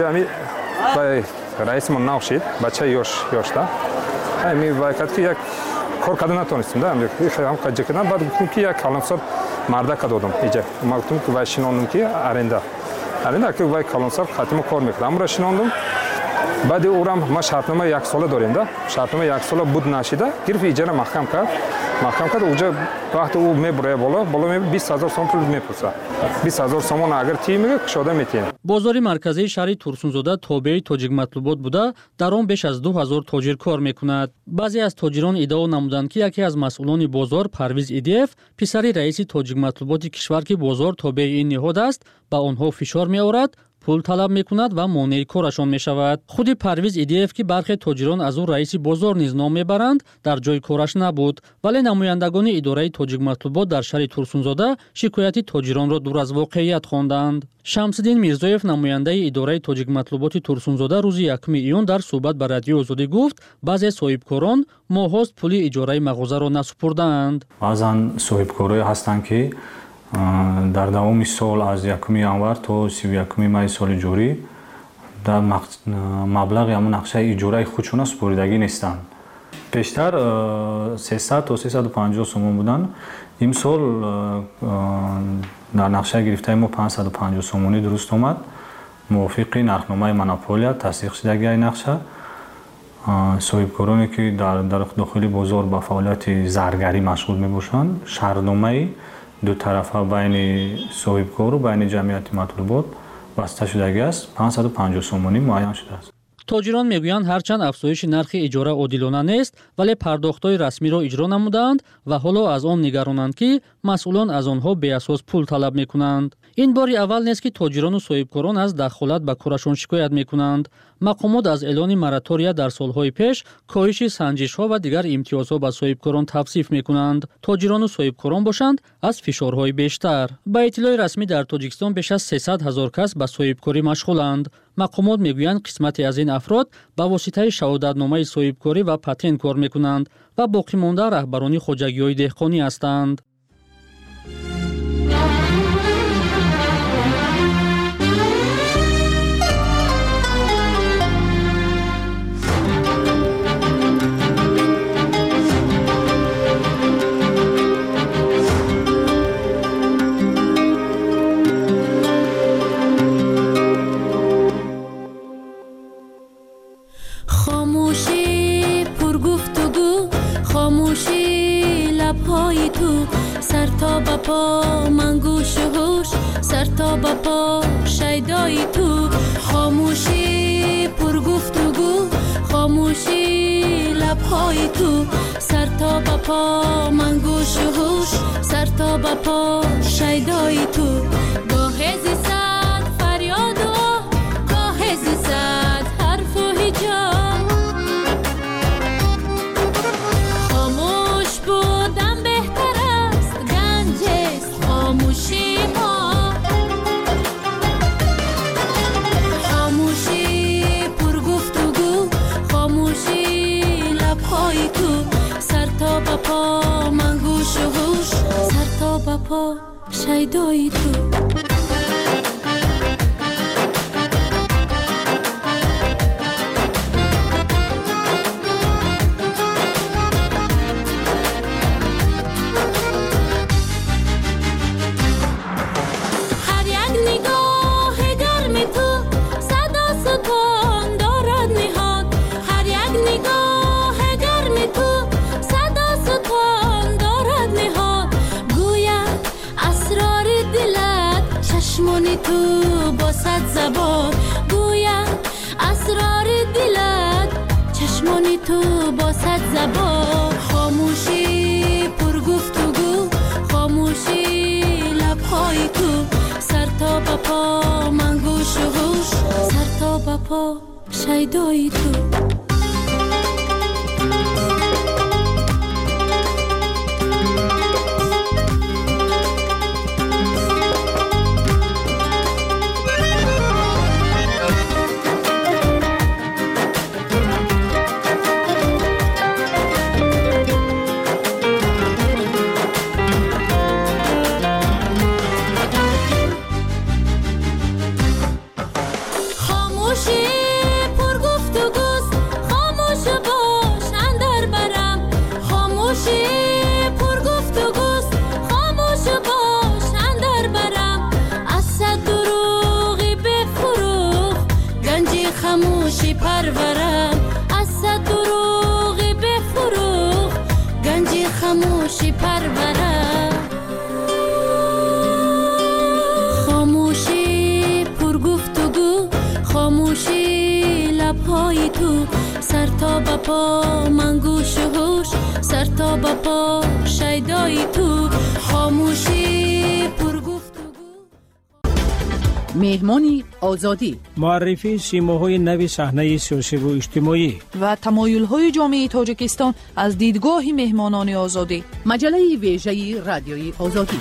раисмон навшид бачаи ёшта вайкадки як кор карда натонистим ҷакадан баъд гуфтум ки як калонсор мардака додам иҷа ма гуфтум ки вай шинондум ки аренда ки вай калонсор хатимо кор мекард амра шинондум баъди урам ма шартнома як сола дорем да шартнома як сола буд нашида гирифт иҷара маҳкам кард уҷа вақти ӯ мебурая боло 20000 сом пул мепурса 20000 сомон агар тӣ мега кушода метиҳем. бозори марказии шаҳри Турсунзода тобеи Тоҷикматлубот буда дар он беш аз 2000 тоҷир кор мекунад. баъзе аз тоҷирон иддао намуданд ки яке аз масъулони бозор Парвиз Идиев писари раиси Тоҷикматлуботи кишвар ки бозор тобеи ин ниҳод аст ба онҳо фишор меорад, пул талаб мекунад ва монеи корашон мешавад. худи Парвиз Идиев ки бархе тоҷирон аз ӯ раиси бозор низ ном мебаранд, дар ҷои кораш набуд, вале намояндагони идораи Тоҷикматлубот дар шаҳри Турсунзода шикояти тоҷиронро дур аз воқеият хонданд. Шамсиддин Мирзоев намояндаи идораи Тоҷикматлуботи Турсунзода рӯзи 1 июн дар суҳбат ба радиои Озодӣ гуфт: баъзе соҳибкорон моҳост пули иҷораи мағозаро насупурдаанд. баъзан соҳибкорое ҳастанд ки дар давоми сол аз 1 январ то 31 май соли ҷорӣ дар маблағи ҳамун нақшаи иҷораи худшона супоридагӣ нестанд. пештар 300 то 350 сомон буданд. имсол дар нақшаи гирифтаи мо 550 сомонӣ дуруст омад. мувофиқи нархномаи монополия тасдиқ шудагии нақша соҳибкороне ки дар дохили бозор ба фаъолияти заргарӣ машғул мебошанд, шаҳрномаи ду тарафа байни соҳибкору байни ҷамъияти матлубот баста шудагӣ аст. 550 сомонӣ муайян шудааст. тоҷирон мегӯянд ҳарчанд афзоиши нархи иҷора одилона нест, вале пардохтҳои расмиро иҷро намуданд ва ҳоло аз он нигаронанд ки масъулон аз онҳо беасос пул талаб мекунанд. ин бори аввал нест ки тоҷирону соҳибкорон аз дахолат ба корашон шикоят мекунанд. мақомот аз эълони моратория дар солҳои пеш коҳиши санҷишҳо ва дигар имтиёзҳо ба соҳибкорон тавсиф мекунанд. тоҷирону соҳибкорон бошанд аз фишорҳои бештар. ба иттилои расмӣ дар Тоҷикистон беш аз 300 000 кас ба соҳибкорӣ машғуланд. мақомот мегӯянд қисмате аз ин афрод ба воситаи шаҳодатномаи соҳибкорӣ ва патент кор мекунанд ва боқимонда раҳбарони хоҷагиҳои деҳқонӣ ҳастанд. پا من گوش و هوش سر تا به پا شیدای تو خاموشی پر گفتگو خاموشی لبهای تو سر تا به پا من گوش و هوش سر تا به پا شیدای تو گاه زی صد فریاد و گاه زی صد حرف و هجاب خاموش بودن بهتر است گنج است خاموشی ما خاموشی پر گفتگو خاموشی لبهای تو سر تا به پا من گوش و هوش سر تا به پا شیدای تو تو با صد زبان گویم اسرار دلت چشمانی تو با صد زبان خاموشی پر گفتگو خاموشی لبهای تو سر تا به پا من گوش و هوش سر تا به پا شیدای تو پرورم از صد دروغ بفروغ گنج خاموشی پرورم خاموشی پر گفتگو خاموشی لبهای تو سر تا به پا من گوش و هوش سر تا به پا شیدای تو خاموشی پر مهمانی آزادی معرفی سیماهای نوی صحنه سیاسی و اجتماعی و تمایل‌های جامعه تاجیکستان از دیدگاه مهمانان آزادی مجله ویژه رادیوی آزادی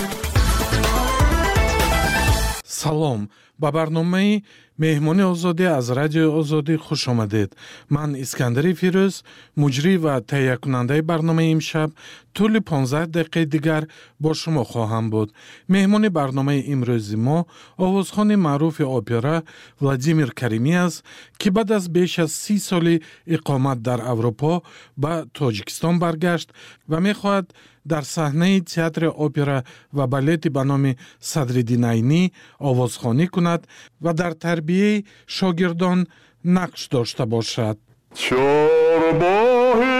салом ба барномаи меҳмони озодӣ аз радиои озодӣ хуш омадед. Ман Искандари Фирӯз, муҷрӣ ва таҳиякунандаи барномаи имшаб тӯли 15 дақиқаи дигар бо шумо хоҳам буд. меҳмони барномаи имрӯзи мо овозхони маъруфи опера Владимир Каримӣ аст, ки баъд аз беш аз 30 соли иқомат дар Аврупо ба Тоҷикистон баргашт ва мехоҳад дар саҳнаи театри опера ва балети ба номи Садриддин Айнӣ овозхонӣ кунад ва дар тарбияи шогирдон нақш дошта бошад. Чорбоҳи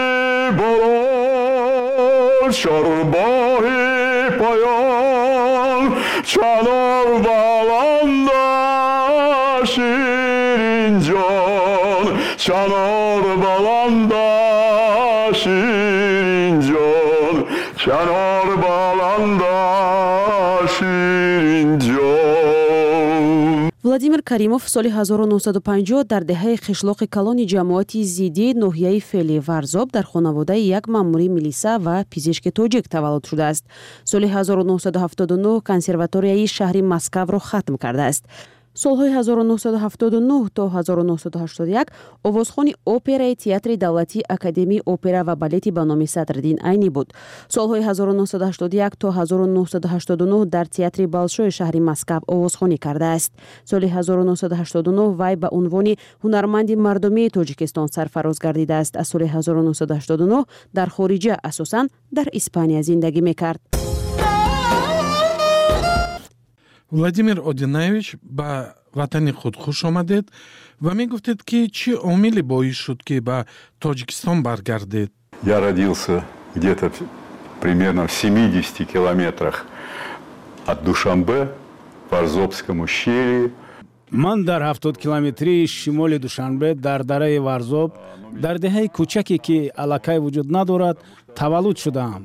болон, чорбоҳи поён, чанор баланда ширинҷон, чанор баланда ширинҷон, чанор баланда ширинҷон. владимир каримов соли 1950 дар деҳаи қишлоқи калони ҷамоати зидди ноҳияи феъли варзоб дар хонаводаи як маъмури милиса ва пизишки тоҷик таваллуд шудааст. соли 1979 консерваторияи шаҳри Москавро хатм кардааст. солҳои 1979 то 1981 овозхони операи театри давлатии академияи опера ва балети ба номи Садриддин Айнӣ буд. солҳои 1981 то 1989 дар театри Балшои шаҳри Москав овозхонӣ кардааст. соли 1989 вай ба унвони ҳунарманди мардумии Тоҷикистон сарфароз гардидааст. аз соли 1989 дар хориҷа, асосан дар Испания зиндагӣ мекард. Владимир Одинаевич, ба ватани худ хуш омадед ва мегуфтед ки чӣ омили боис шуд ки ба Тоҷикистон баргардед? Я родился где-то примерно в 70 километрах от Душанбе, в Варзобском ущелье. ман дар 70 километрии шимоли Душанбе дар дараи Варзоб дар деҳаи кӯчаке ки аллакай вуҷуд надорад таваллуд шудаам.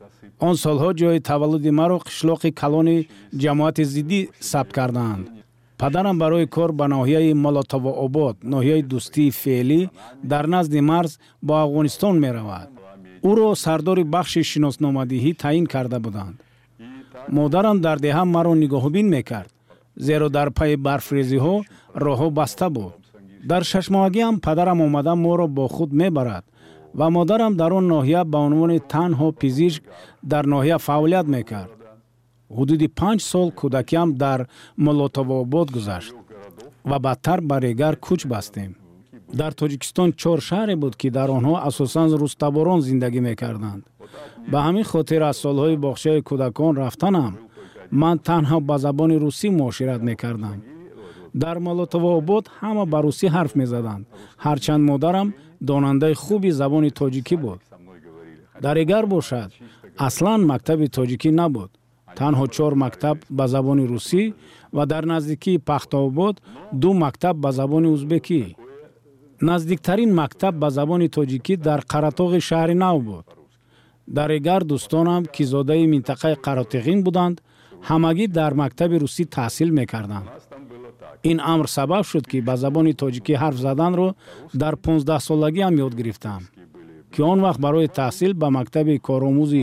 он солҳо ҷои таваллуди маро қишлоқи калони ҷамоати зиддӣ сабт кардаанд. падарам барои кор ба ноҳияи Молотовообод, ноҳияи дӯстии феълӣ дар назди марз бо Афғонистон меравад. ӯро сардори бахши шиносномадиҳӣ таъин карда буданд. модарам дар деҳа маро нигоҳубин мекард, зеро дар пайи барфрезиҳо роҳҳо баста буд. дар шашмоҳагиам падарам омада моро бо худ мебарад ва модарам дар он ноҳия ба унвони танҳо пизишк дар ноҳия фаъолият мекард. ҳудуди 5 сол кӯдакиам дар Молотовообод гузашт ва баъдтар ба Регар кӯч бастем. дар Тоҷикистон 4 шаҳре буд ки дар онҳо асосан рӯстаборон зиндагӣ мекарданд. ба ҳамин хотир аз солҳои бохшаи кӯдакон рафтанам ман танҳо ба забони русӣ муошират мекардам. дар Молотовообод ҳама ба русӣ ҳарф мезаданд, ҳарчанд модарам донандаи хуби забони тоҷикӣ буд. дар Регар бошад, аслан мактаби тоҷикӣ набуд, танҳо 4 мактаб ба забони русӣ ва дар наздикии Пахтаобод 2 мактаб ба забони узбекӣ. наздиктарин мактаб ба забони тоҷикӣ дар Қаратоғи шаҳри Нав буд. дар Регар дӯстонам ки зодаи минтақаи Қаротиғин буданд, ҳамагӣ дар мактаби русӣ таҳсил мекарданд. ин амр сабаб шуд ки ба забони тоҷикӣ ҳарф заданро дар 15-солагиам ёд гирифтам, ки он вақт барои таҳсил ба мактаби коромӯзи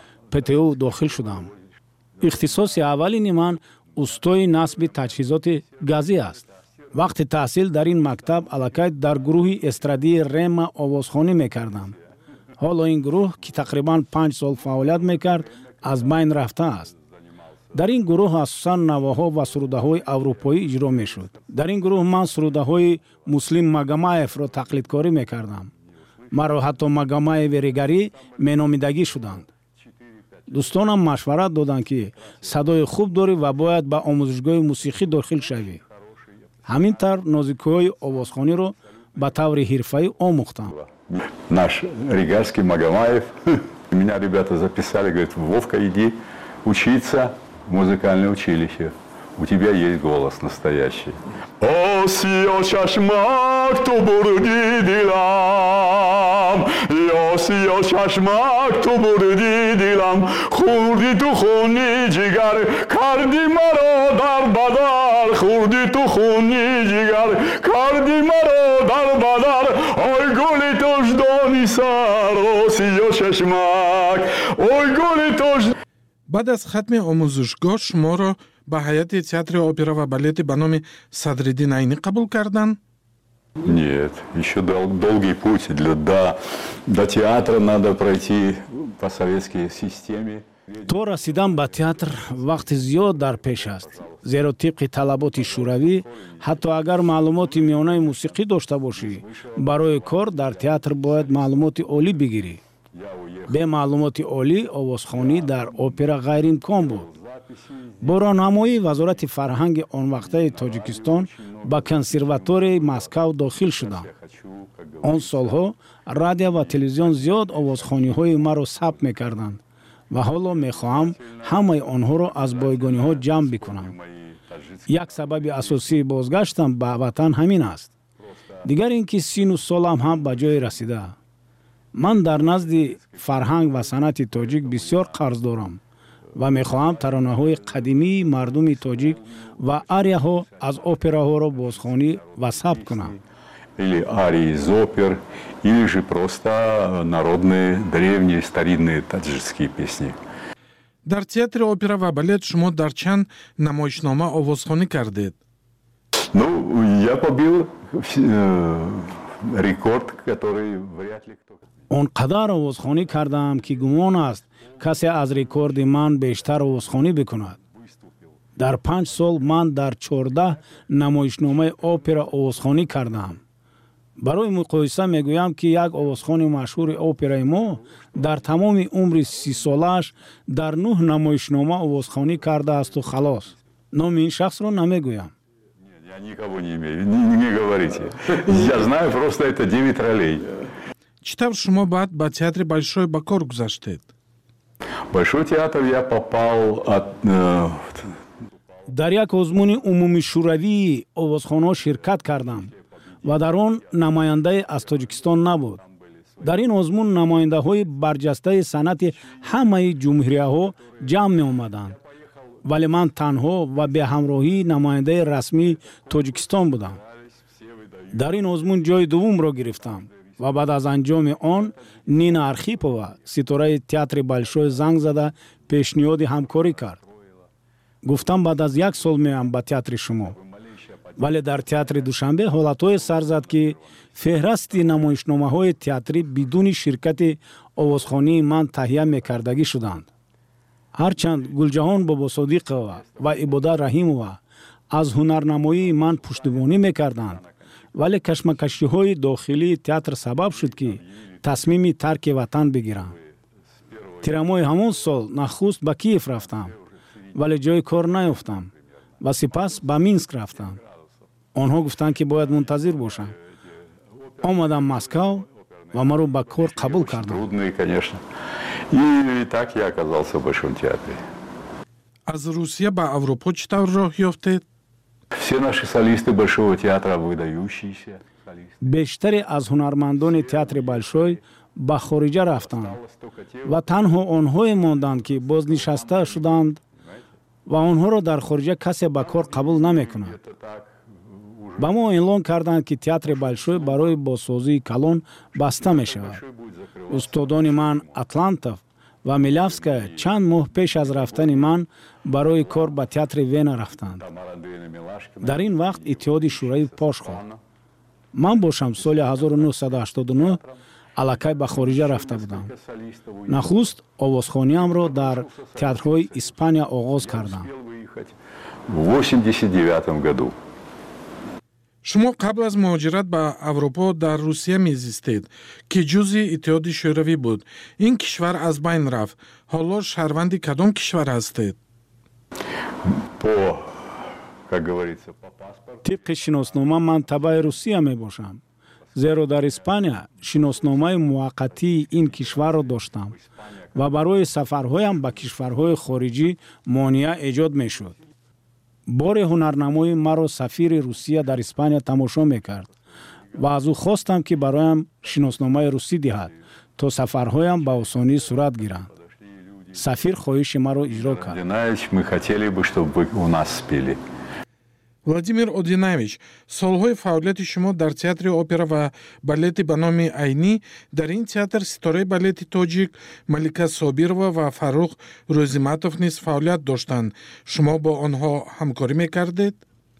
ПТУ дохил шудам. ихтисоси аввалини ман устои насби таҷҳизоти газӣ аст. вақти таҳсил дар ин мактаб аллакай дар гурӯҳи эстрадии Рема овозхонӣ мекардам. ҳоло ин гурӯҳ, ки тақрибан 5 сол фаъолият мекард, аз байн рафтааст. дар ин гурӯҳ асосан навоҳо ва сурудаҳои аврупоӣ иҷро мешуд. дар ин гурӯҳ ман сурудаҳои Муслим Магомаевро тақлидкорӣ мекардам. маро ҳатто Магомаеви регарӣ меномидагӣ шуданд. дӯстонам машварат доданд ки садои хуб дорӣ ва бояд ба омӯзишгоҳи мусиқӣ дохил шавӣ. ҳамин тавр нозикиҳои овозхониро ба таври ҳирфаӣ омӯхтам. Наш Ригарский Магомаев. Меня ребята записали, говорят, Вовка, иди учиться в музыкальное училище. У тебя есть голос настоящий. Осио шашмак ту бурди дилам, Осио шашмак ту бурди дилам, хурди ту хуни жигар, карди маро дар бадар, хурди ту хуни жигар, карди маро дар бадар, ой гули туш донисар, Осио шашмак, ой гули туш. баъд аз хатми омӯзишгоҳ шуморо ба ҳайати театри опера ва балети ба номи Садриддин Айнӣ қабул карданд? Нет, еще долгий путь. До театра надо пройти по советской системе. то расидан ба театр вақти зиёд дар пеш аст, зеро тибқи талаботи шӯравӣ ҳатто агар маълумоти миёнаи мусиқӣ дошта бошӣ, барои кор дар театр бояд маълумоти олӣ бигирӣ. бе маълумоти олӣ овозхонӣ дар опера ғайриимкон буд. бо роҳнамоии вазорати фарҳанги онвақтаи Тоҷикистон ба консерваторияи Москав дохил шудам. он солҳо радио ва телевизион зиёд овозхониҳои маро сабт мекарданд ва ҳоло мехоҳам ҳамаи онҳоро аз бойгониҳо ҷамъ бикунам. як сабаби асосии бозгаштам ба ватан ҳамин аст. дигар ин ки сину солам ҳам ба ҷое расида. ман дар назди фарҳанг ва санъати тоҷик бисёр қарз дорам ва мехоҳам таронаҳои қадимии мардуми тоҷик ва арияҳо аз операҳоро бозхонӣ ва сабт кунам. Или арии из опер, или же просто народные, древние, старинные таджикские песни. дар театри опера ва балет шумо дар чанд намоишнома овозхонӣ кардед? Ну, я побил рекорд, который вряд ли кто... он қадар овозхонӣ кардам ки гумон аст касе аз рекорди ман бештар овозхонӣ бикунад. дар 5 сол ман дар 14 намоишномаи опера овозхонӣ кардам. барои муқоиса мегӯям ки як овозхони машҳури операи мо дар тамоми умри 30 солааш дар 9 намоишнома овозхонӣ кардаасту халос. номи ин шахсро намегӯям. Я никого не имею, не говорите. Я знаю, просто это 9 ролей. чӣ тавр шумо баъд ба театри Большой ба кор гузаштед? Большой театр я попал от... дар як озмуни умумишӯравии овозхонҳо ширкат кардам ва дар он намояндае аз Тоҷикистон набуд. дар ин озмун намояндаҳои барҷастаи санъати ҳамаи ҷумҳурияҳо ҷамъ меомаданд, вале ман танҳо ва бе ҳамроҳии намояндаи расмии Тоҷикистон будам. дар ин озмун ҷои дуввумро гирифтам ва баъд аз анҷоми он Нина Архипова, ситораи театри Большой, занг зада пешниҳоди ҳамкорӣ кард. гуфтам баъд аз 1 сол меоям ба театри шумо. вале дар театри Душанбе ҳолатҳое сар зад ки феҳрасти намоишномаҳои театрӣ бидуни ширкати овозхонии ман таҳия мекардагӣ шуданд. ҳарчанд Гулҷаҳон Бобосодиқова ва Ибодат Раҳимова аз ҳунарнамоии ман пуштибонӣ мекарданд, вале кашмакашиҳои дохилии театр сабаб шуд ки тасмими тарки ватан бигирам. тирамоҳи ҳамон сол нахуст ба Киев рафтам, вале ҷои кор наёфтам ва сипас ба Минск рафтам. онҳо гуфтанд ки бояд мунтазир бошам. омадам Москав ва маро ба кор қабул карданд. Трудные, конечно. И так я оказался в Большом театре. аз Русия ба Аврупо чӣ тавр роҳ ёфтед? Все наши солисты Большого театра выдающиеся. бештаре аз ҳунармандони театри Большой ба хориҷа рафтанд ва танҳо онҳое монданд ки бознишаста шуданд ва онҳоро дар хориҷа касе ба кор қабул намекунад. ба мо эълон карданд ки театри Большой барои бозсозии калон баста мешавад. устодони ман Атлантов ва Милявская чанд моҳ пеш аз рафтани ман барои кор ба театри Вена рафтанд. дар ин вақт иттиҳоди шӯравӣ пош хӯрд. ман бошам соли 1989 аллакай ба хориҷа рафта будам. нахуст овозхониамро дар театрҳои Испания оғоз кардам. В 89 году. шумо қабл аз муҳоҷират ба Аврупо дар Русия мезистед ки ҷузъи иттиҳоди шӯравӣ буд. ин кишвар аз байн рафт. ҳоло шаҳрванди кадом кишвар ҳастед? тибқи шиноснома ман табаи Русия мебошам. зеро дар Испания шиносномаи муваққатии ин кишварро доштам ва барои сафарҳоям ба кишварҳои хориҷӣ монеа эҷод мешуд. боре ҳунарнамои маро сафири Русия дар Испания тамошо мекард ва аз ӯ хостам, ки бароям шиносномаи русӣ диҳад, то сафарҳоям ба осонӣ сурат гиранд. Сафир хоҳиши маро иҷро кард. Мы хотели бы, чтобы вы у нас спели. Владимир Одинаевич, солҳои фаъолияти шумо дар театри опера ва балети ба номи Айнӣ, дар ин театр ситораи балети тоҷик Малика Собирова ва Фаррух Рӯзиматов низ фаъолият доштанд. Шумо бо онҳо ҳамкорӣ мекардед?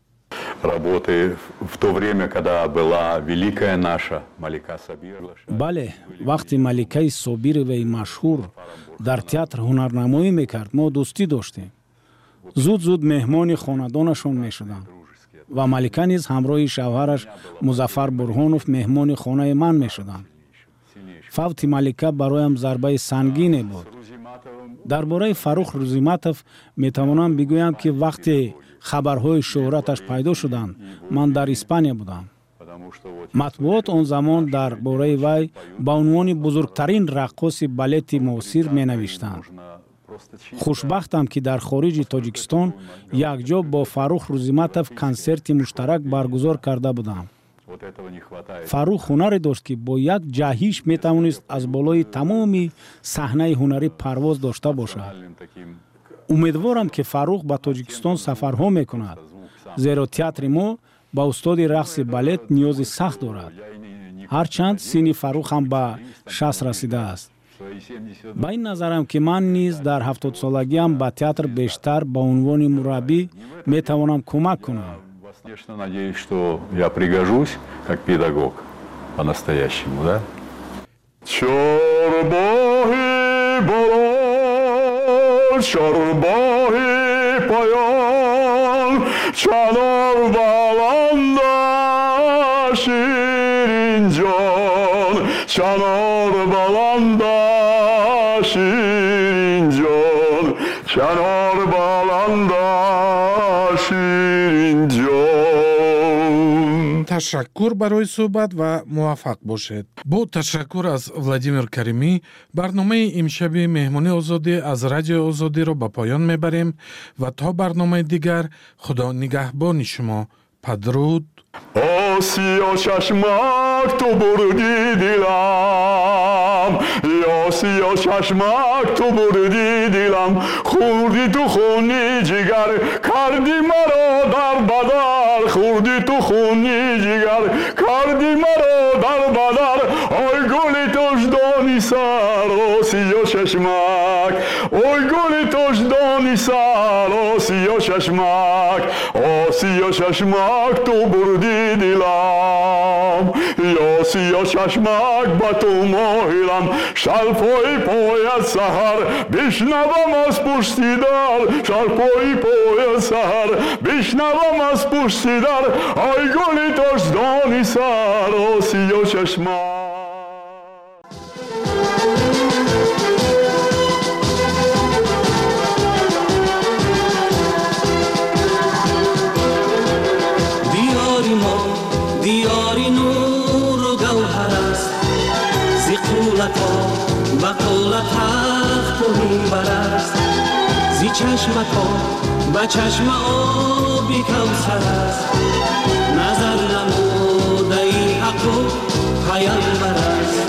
Работы в то время, когда была великая наша Малика Собирова. Бале, вақти Маликаи Собироваи машҳур дар театр ҳунарнамоӣ мекард, мо дӯстӣ доштем. зуд меҳмони хонадонашон мешудам ва Малика низ ҳамроҳи шавҳараш Музаффар Бурҳонов меҳмони хонаи ман мешуданд. фавти Малика бароям зарбаи сангине буд. дар бораи Фаррух Рӯзиматов метавонам бигӯям, ки вақте хабарҳои шӯҳраташ пайдо шуданд, ман дар Испания будам. матбуот он замон дар бораи вай ба унвони бузургтарин раққоси балети муосир менавиштанд. хушбахтам, ки дар хориҷи Тоҷикистон якҷо бо Фаррух Рӯзиматов консерти муштарак баргузор карда будам. Фаррух ҳунаре дошт, ки бо як ҷаҳиш метавонист аз болои тамоми саҳнаи ҳунарӣ парвоз дошта бошад. умедворам, ки Фаррух ба Тоҷикистон сафарҳо мекунад, зеро театри мо ба устоди рақси балет ниёзи сахт дорад. ҳарчанд синни Фаррух ҳам ба 60 расидааст. ба ин назарам, ки ман низ дар 70-солагиам ба театр бештар ба унвони мураббӣ метавонам кӯмак кунам. Конечно, надеюсь, что я пригожусь как педагог по-настоящему, да? Чорбоҳи борон, чорбоҳи поён, чанор баланда ширинҷон, чанор баланда ширинҷон, чанор баланда ширинҷон. Ташаккур барои суҳбат ва муваффақ бошед. Бо ташаккур аз Владимир Каримӣ, барномаи имшаби Меҳмони озодӣ аз Радиои Озодиро ба поён мебарем ва то барномаи дигар худо нигаҳбони шумо. Падруд. Осиё чашмак ту бурди дилам, осиё чашмак ту бурди дилам, хурди ту хуни ҷигар, карди маро дар бадар, хурди ту хуни ҷигар, карди маро дар бадар, ой гули тождони сар, осиё чашмак, ой гули тождони сар, осиё чашмак, осиё чашмак ту бурди дилам, осиё чашмак ба ту моҳилам, шалпои пояд саҳар бишнавам аз пушти дар, шалпои пояд саҳар бишнавам аз пушти дар, ой гули тождони сар, осиё чашмак. دیاری نور و گوهر است، زی قولتا و قولت تخت و میبر است، زی چشمتا و چشم آبی کوثر است، نظر نموده ای حق و پیامبر است.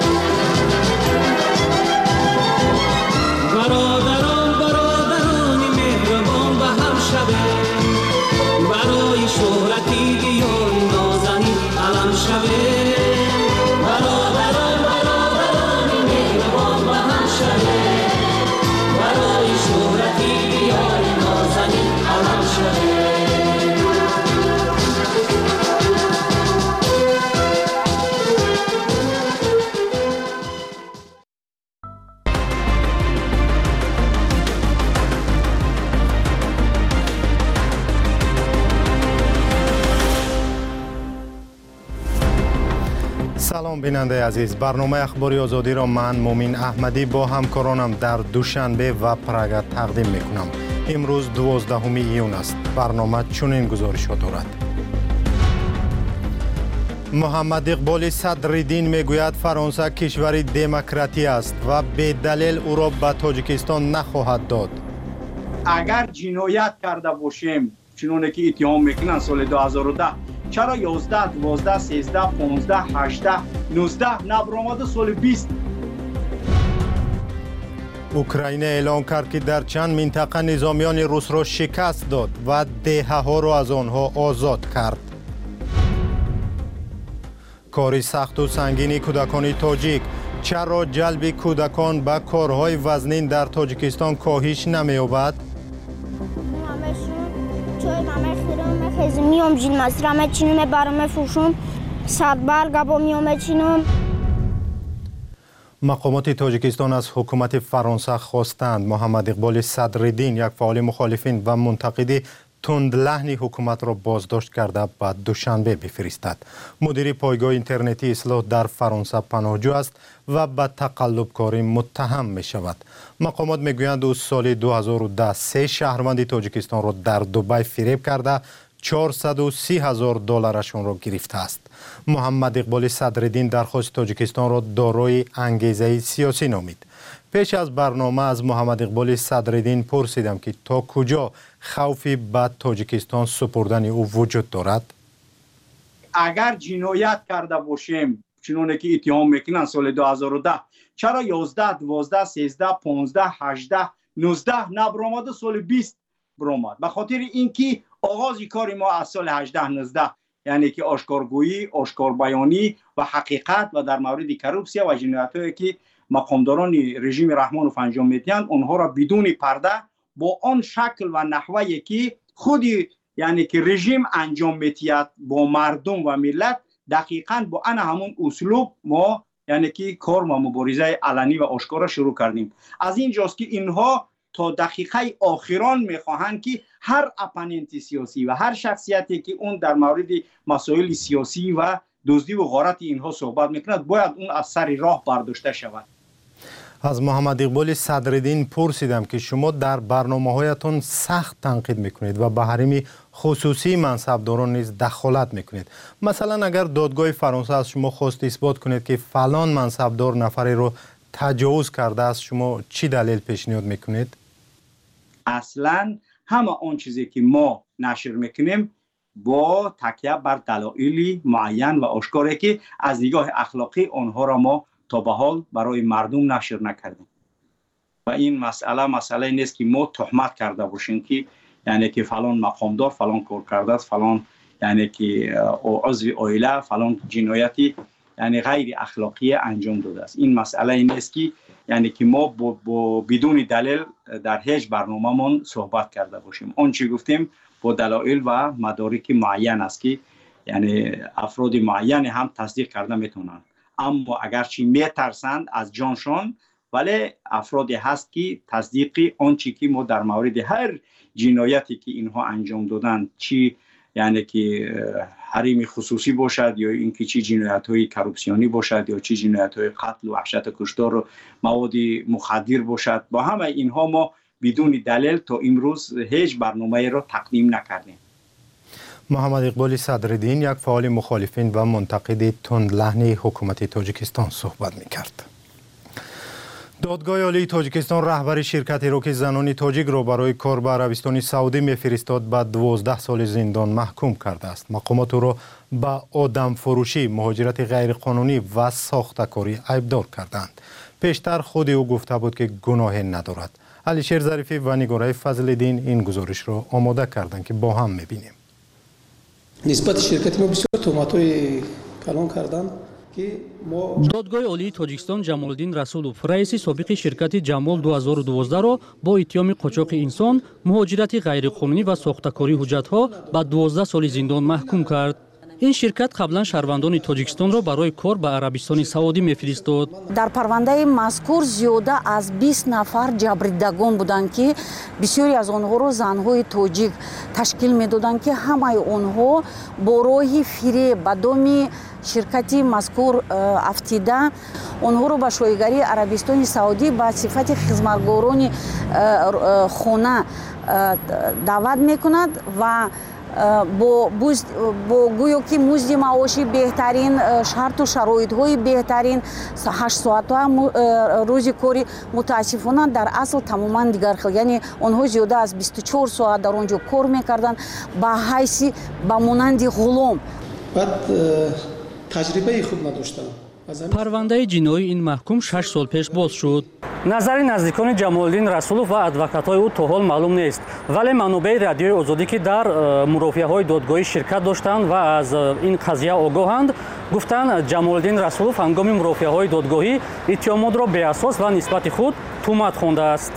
برادران مهربان به هم شبه، برای شهرتی دیاری نازنی علم شبه. برادران مهربان به هم شبه، برای شهرتی دیاری نازنی علم شبه. سلام بیننده عزیز، برنامه اخباری آزادی را من مومین احمدی با همکارانم در دوشنبه و پراگ تقدیم میکنم. امروز 12 ایون است. برنامه چنین گزارشات دارد. محمد اقبال صدرالدین میگوید فرانسه کشوری دموکراتی است و به دلیل او را به تاجیکستان نخواهد داد. اگر جنایت کرده باشیم چنانه که اتهام میکنن سال 2010 چرا 11 12 13 15 18 19 نبرآمده سال 20؟ اوکراین اعلام کرد که در چند منطقه نظامیان روس را شکست داد و دهه‌ها را از آنها آزاد کرد. کار سخت و سنگین کودکان تاجیک، چرا جلب کودکان به کارهای وزنین در تاجیکستان کاهش نمی‌یابد؟ میام جین مسرم چینم برام فروشم صد برگا با میام چینم. مقامات تاجیکستان از حکومت فرانسه خواستند محمد اقبال صدرالدین، یک فعال مخالفین و منتقد تندلحن حکومت را بازداشت کرده به دوشنبه بفرستد. مدیر پایگاه اینترنتی اصلاح در فرانسه پناهجو است و به تقلب کاری متهم می شود. مقامات می گویند او سال 2010 3 شهروند تاجیکستان را در دبی فریب کرده 430,000 دلارشان را گرفته است. محمد اقبال صدرالدین درخواست تاجیکستان را دارای انگیزه سیاسی نامید. پیش از برنامه از محمد اقبال صدرالدین پرسیدم که تا کجا خوفی به تاجیکستان سپردن او وجود دارد. اگر جنایت کرده باشیم چنانه که اتهام میکنن سال 2010 چرا 11 12 13 15 18 19 نبرآمده سال 20 برآمد؟ به خاطر اینکه آغاز کار ما از سال 18 19 یعنی که آشکارگویی، آشکار بیانی و حقیقت و در مورد کروپسیا و جنایت‌هایی که مقامداران رژیم رحمانوف انجام میدهند اونها را بدون پرده با آن شکل و نحوی که خودی یعنی که رژیم انجام میدهد با مردم و ملت دقیقاً با آن همون اسلوب ما یعنی که کار و مبارزه علنی و آشکارا شروع کردیم. از اینجاست که اینها تا دقیقه آخران میخواهند که هر اپوننت سیاسی و هر شخصیتی که اون در مورد مسائل سیاسی و دزدی و غارت اینها صحبت میکند باید اون از سر راه برداشته شود. از محمد اقبال صدرالدین پرسیدم که شما در برنامه‌هایتان سخت تنقید میکنید و به حریم خصوصی منصبداران نیز دخالت میکنید. مثلا اگر دادگاه فرانسه از شما خواست اثبات کنید که فلان منصبدار نفری رو تجاوز کرده است، شما چی دلیل پیشنهاد میکنید؟ اصلا همه آن چیزی که ما نشر میکنیم با تکیه بر دلایل معین و آشکاره که از نگاه اخلاقی آنها را ما تا به حال برای مردم نشر نکردیم و این مسئله نیست که ما تهمت کرده باشیم که یعنی که فلان مقامدار فلان کار کرده است، فلان یعنی که عضو عائله فلان جنایتی یعنی غیر اخلاقی انجام داده است. این مسئله نیست که یعنی که ما بدون دلیل در هیچ برنامه‌مون صحبت کرده باشیم. آن چی گفتیم با دلایل و مدارک معین است که یعنی افراد معین هم تصدیق کرده میتونن، اما اگرچه میترسند از جانشان ولی افرادی هست که تصدیق آن چی که ما در مورد هر جنایتی که اینها انجام دادن چی یعنی که حریم خصوصی باشد یا اینکه چی جنایت‌های کروپسیونی باشد یا چی جنایت‌های قتل و وحشت کشتار و مواد مخدر باشد، با همه اینها ما بدون دلیل تا امروز هیچ برنامه‌ای را تقدیم نکردیم. محمد اقبال صدرالدین یک فعال مخالفین و منتقد تندلحن حکومت تاجیکستان صحبت می‌کرد. دادگاه عالی تاجیکستان رهبر شرکتی را که زنان تاجیک را برای کار به عربستان سعودی می‌فرستاد به 12 سال زندان محکوم کرده است. مقامات او را به آدم فروشی، مهاجرت غیرقانونی و ساخته‌کاری ایبدار کردند. پیشتر خود او گفته بود که گناهی ندارد. علیشیر ظریفی و نگارای فضل‌الدین این گزارش را آماده کردند که با هم می‌بینیم. نسبت شرکت ما بسیار تهمت‌های کلان کردند. دادگاه عالی تاجیکستان جمالدین رسولوف رئیس سابق شرکت جمال 2012 را با اتهام قاچاق انسان، مهاجرت غیرقانونی و ساخته‌کاری حجت‌ها به 12 سال زندان محکوم کرد. این شرکت قبلا شهروندان تاجیکستان را برای کار به عربستان سعودی می‌فرستاد. در پرونده مذکور زیاده از 20 نفر جبریدگان بودند که بسیاری از آنها را زن‌های تاجیک تشکیل می‌دادند که همه آنها با راه فریب به دام شرکتی مذکور افتیده آنها را به شایگری عربستان سعودی به صفت خدمتگاران خانه دعوت می‌کند و бо гӯё ки музди маоши беҳтарин шарту шароитҳои беҳтарин 8 соатҳои рӯзи кори мутаассифона дар асл тамоман дигар хел, яъне онҳо зиёда аз 24 соат дар он ҷо кор мекарданд ба ҳайси ба монанди ғулом. баъд таҷрибаи хуб надоштам. парвандаи ҷиноӣ ин маҳкум 6 сол пеш боз шуд. назари наздикони ҷамолиддин расулов ва адвокатҳои ӯ то ҳол маълум нест, вале манобаи радиои озодӣ ки дар мурофиаҳои додгоҳӣ ширкат доштанд ва аз ин қазия огоҳанд, гуфтанд ҷамолиддин расулов ҳангоми мурофиаҳои додгоҳӣ иттиҳомотро беасос ва нисбати худ тӯҳмат хондааст.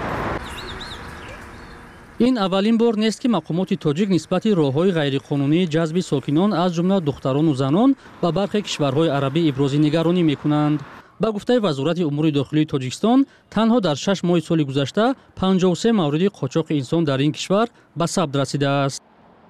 ин аввалин бор нест ки мақомоти тоҷик нисбати роҳҳои ғайриқонунии ҷазби сокинон аз ҷумла духтарону занон ба бархе кишварҳои арабӣ ибрози нигаронӣ мекунанд. ба гуфтаи вазорати умури дохилии тоҷикистон, танҳо дар 6 моҳи соли гузашта 53 мавриди қочоқи инсон дар ин кишвар ба сабт расидааст.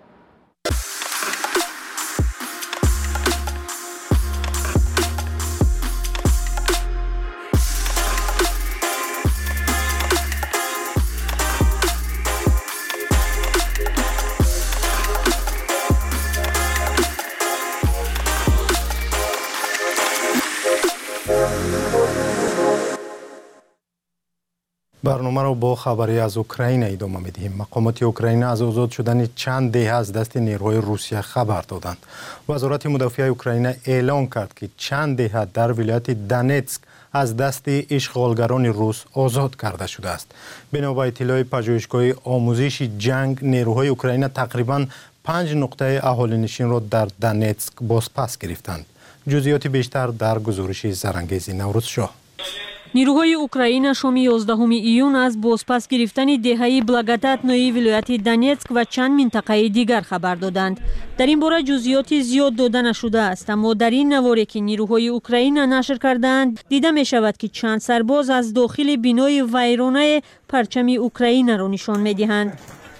барномаро бо хабари аз Украина идома медиҳем. мақомоти Украина аз озод шудани чанд деҳа аз дасти нерӯҳои Русия хабар доданд. вазорати мудофиаи Украина эълон кард, ки чанд деҳа дар вилояти Донецк аз дасти ишғолгарони рус озод карда шудааст. бино ба иттилои пажӯҳишгоҳи омӯзиши ҷанг, нерӯҳои Украина тақрибан 5 нуқтаи аҳолинишинро дар Донецк бозпас гирифтанд. ҷузъиёти бештар дар гузориши зарангези Наврӯзшоҳ. نیروهای اوکراین شام 11 ایون از بازپس گرفتن دهه بلاگاتاتنوی ولایت دونتسک و چند منطقه دیگر خبر دادند. در این باره جزئیات زیاد داده نشده است، اما در این نواری که نیروهای اوکراین نشر کردند دیده می شود که چند سرباز از داخل بینای ویرانه پرچم اوکراین را نشان می دهند.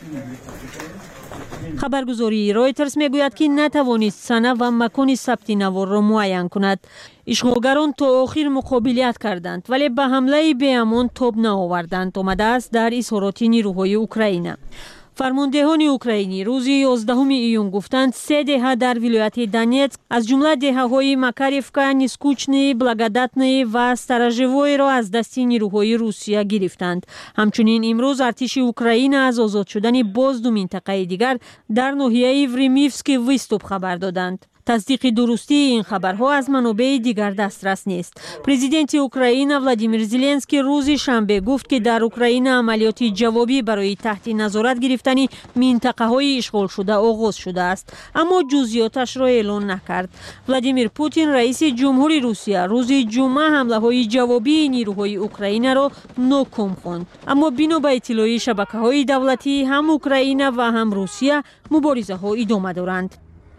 خبرگزاری رایترز میگوید که نتوانست سنه و مکان ثبت نوار را معین کند. اشغالگران تا آخر مقابلیت کردند ولی به حمله بی‌امان تاب نآوردند. آمده است در اظهارات نیروهای اوکراین. فرماندهان اوکراینی روز 11 ایون گفتند 3 دهه در ولایت دونتسک از جمله دهه‌های مکاریفکا، نیسکوچنی، بلاگاداتنی و ستراژوی را از دست نیروهای روسیه گرفتند. همچنین امروز ارتش اوکراین از آزاد شدن باز 2 منطقه دیگر در ناحیه وریمیفسک ویستوب خبر دادند. تصدیق درستی این خبرها از منابع دیگر دسترس نیست. پرزیدنت اوکراین ولادیمیر زلنسکی روز شنبه گفت که در اوکراین عملیات جوابی برای تحت نظارت گرفتن منطقه‌های اشغال شده آغاز شده است، اما جزئیاتش را اعلام نکرد. ولادیمیر پوتین رئیس جمهوری روسیه روز جمعه حمله‌های جوابی نیروهای اوکراین را ناکام خواند، اما بنا به اطلاع شبکه‌های دولتی هم اوکراین و هم روسیه مبارزه‌ها ادامه دارند.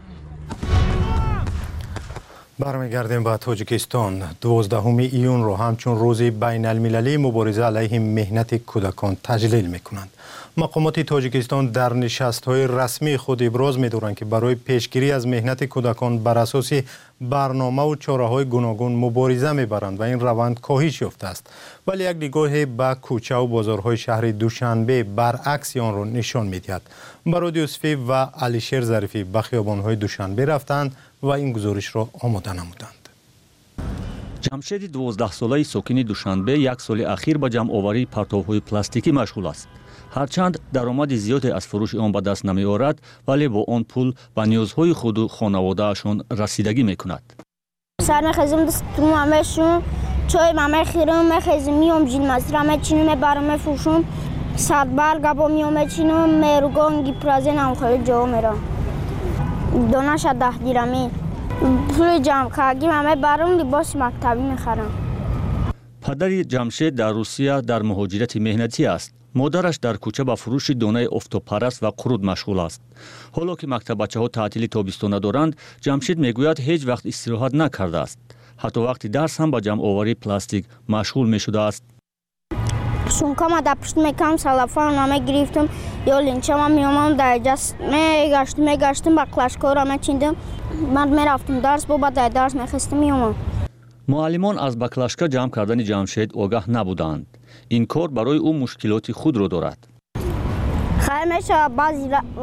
برمیگردیم به تاجیکستان. 12 ایون را همچون روز بین المللی مبارزه علیه مهنت کودکان تجلیل میکنند. مقامات تاجیکستان در نشست‌های رسمی خود ابراز می‌دارند که برای پیشگیری از مهنت کودکان بر اساس برنامه و چاره‌های گوناگون مبارزه می‌برند و این روند کاهش یافته است. ولی یک نگاه به کوچه و بازارهای شهر دوشنبه برعکس آن را نشان می‌دهد. برادی یوسفی و علیشیر ظریفی به خیابان‌های دوشنبه رفتند و این گزارش را آماده نمودند. جمشید 12 ساله ساکن دوشنبه یک سال اخیر به جمع آوری پرتوهای پلاستیکی مشغول است. هرچند درآمد زیادی از فروش آن به دست نمی آورد، ولی با آن پول به نیازهای خود و خانواده‌شان رسیدگی می‌کند. سر می‌خزم دست تو مامشون، چای مامه خیرم می‌خزم میام جین مزرعه چینم برام فروشم، صد برگ با میام چینم میروگان گیپرازه نمی‌خواد جا میرم. دونش 10 درمی. پول جمع کردیم همه برام لباس مکتبی می‌خرم. پدر جمشید در روسیه در مهاجرت مهنتی است. مادرش در کوچه با فروش دانه افتوپرست و قرود مشغول است. حالا که مکتب بچه‌ها تعطیلی تابستانه دارند، جمشید میگوید هیچ وقت استراحت نکرده است. حتی وقتی درس هم با جمع آوری پلاستیک مشغول میشده است. سونکام در پشت میکم سلافان نامه گرفتم یا لینچم میامم در جست میگشتم با کلاشکار هم چیندم. من میرفتم درس با در درس میخستم میامم. معلمان از بکلاشکا جمع کردن جمشید آگاه نبودند. این کار برای او مشکلات خود را دارد. خیلی میشه بعضی وقت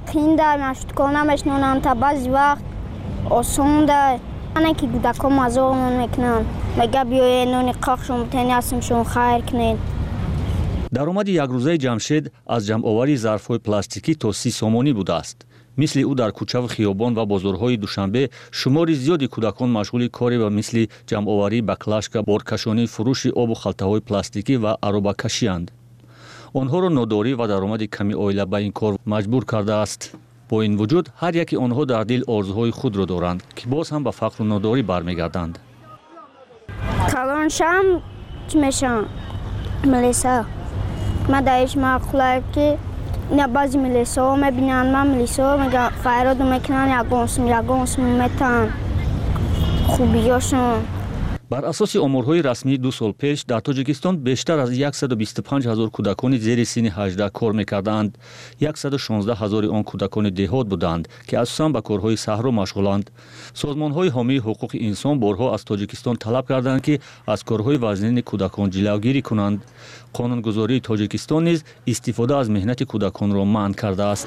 قین در مشت کنم اشنونم تا بعضی وقت آسون در من که کودکان مزاقمون میکنن میگه بیایید نونی قاق شما تنی هستیم شما خیر کنید. даромади якрӯзаи ҷамшед аз ҷамъовари зарфҳои пластикӣ то 30 сомонӣ будааст. мисли ӯ дар кӯчаву хиёбон ва бозорҳои душанбе шумори зиёди кӯдакон машғули коре ба мисли ҷамъоварӣ баклашка, боркашонӣ, фурӯши обу халтаҳои пластикӣ ва аробакашианд. онҳоро нодорӣ ва даромади ками оила ба ин кор маҷбур кардааст. бо ин вуҷуд ҳар яки онҳо дар дил орзуҳои худро доранд ки боз ҳам ба фақру нодорӣ бармегарданд. کلان شم چی میشم ملیسا من دایش مقوله که نه بعضی ملیسا ها میبینن من ملیسا ها میگن فیراد میکنن یگانسم میتن خوبیاشون. бар асоси оморҳои расмии 2 сол пеш дар тоҷикистон бештар аз 125 000 кӯдакони зери синни 18 кор мекарданд. 116 000 он кӯдакони деҳот буданд ки асосан ба корҳои саҳро машғуланд. созмонҳои ҳомии ҳуқуқи инсон борҳо аз тоҷикистон талаб карданд ки аз корҳои вазнини кӯдакон ҷилавгирӣ кунанд. қонунгузории тоҷикистон низ истифода аз меҳнати кӯдаконро манъ кардааст.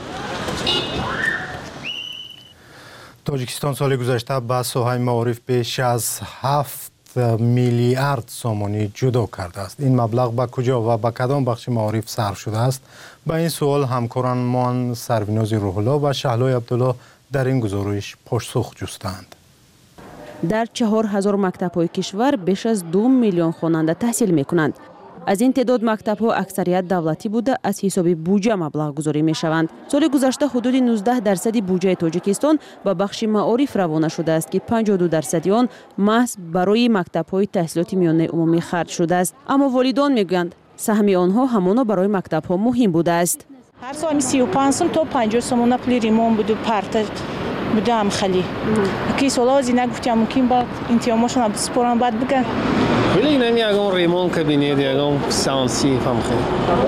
тоҷикистон соли гузашта ба соҳаи маориф беш аз 7 миллиард сомонӣ ҷудо кардааст. ин маблағ ба куҷо ва ба кадом бахши маориф сарф шудааст? ба ин суол ҳамкоранмон сарвинози рӯҳулло ва шаҳлои абдулло дар ин гузориш посух ҷустанд. дар 4000 мактабҳои кишвар беш аз 2 миллион хонанда таҳсил мекунанд. аз ин теъдод мактабҳо аксарият давлатӣ буда аз ҳисоби буҷа маблағгузорӣ мешаванд. соли гузашта ҳудуди 19% буҷаи тоҷикистон ба бахши маориф равона шудааст ки 52% он маҳз барои мактабҳои таҳсилоти миёнаи умумӣ харҷ шудааст. аммо волидон мегӯянд саҳми онҳо ҳамоно барои мактабҳо муҳим будааст. ҳар соли 35 сом то 50 сомона пули ремонт буду парта будам хали ки сола зина гуфтам мумкин ба интиомошон споран бад биган ولی نمی اگه ریمون کبینید اگه سانسی فهم خیر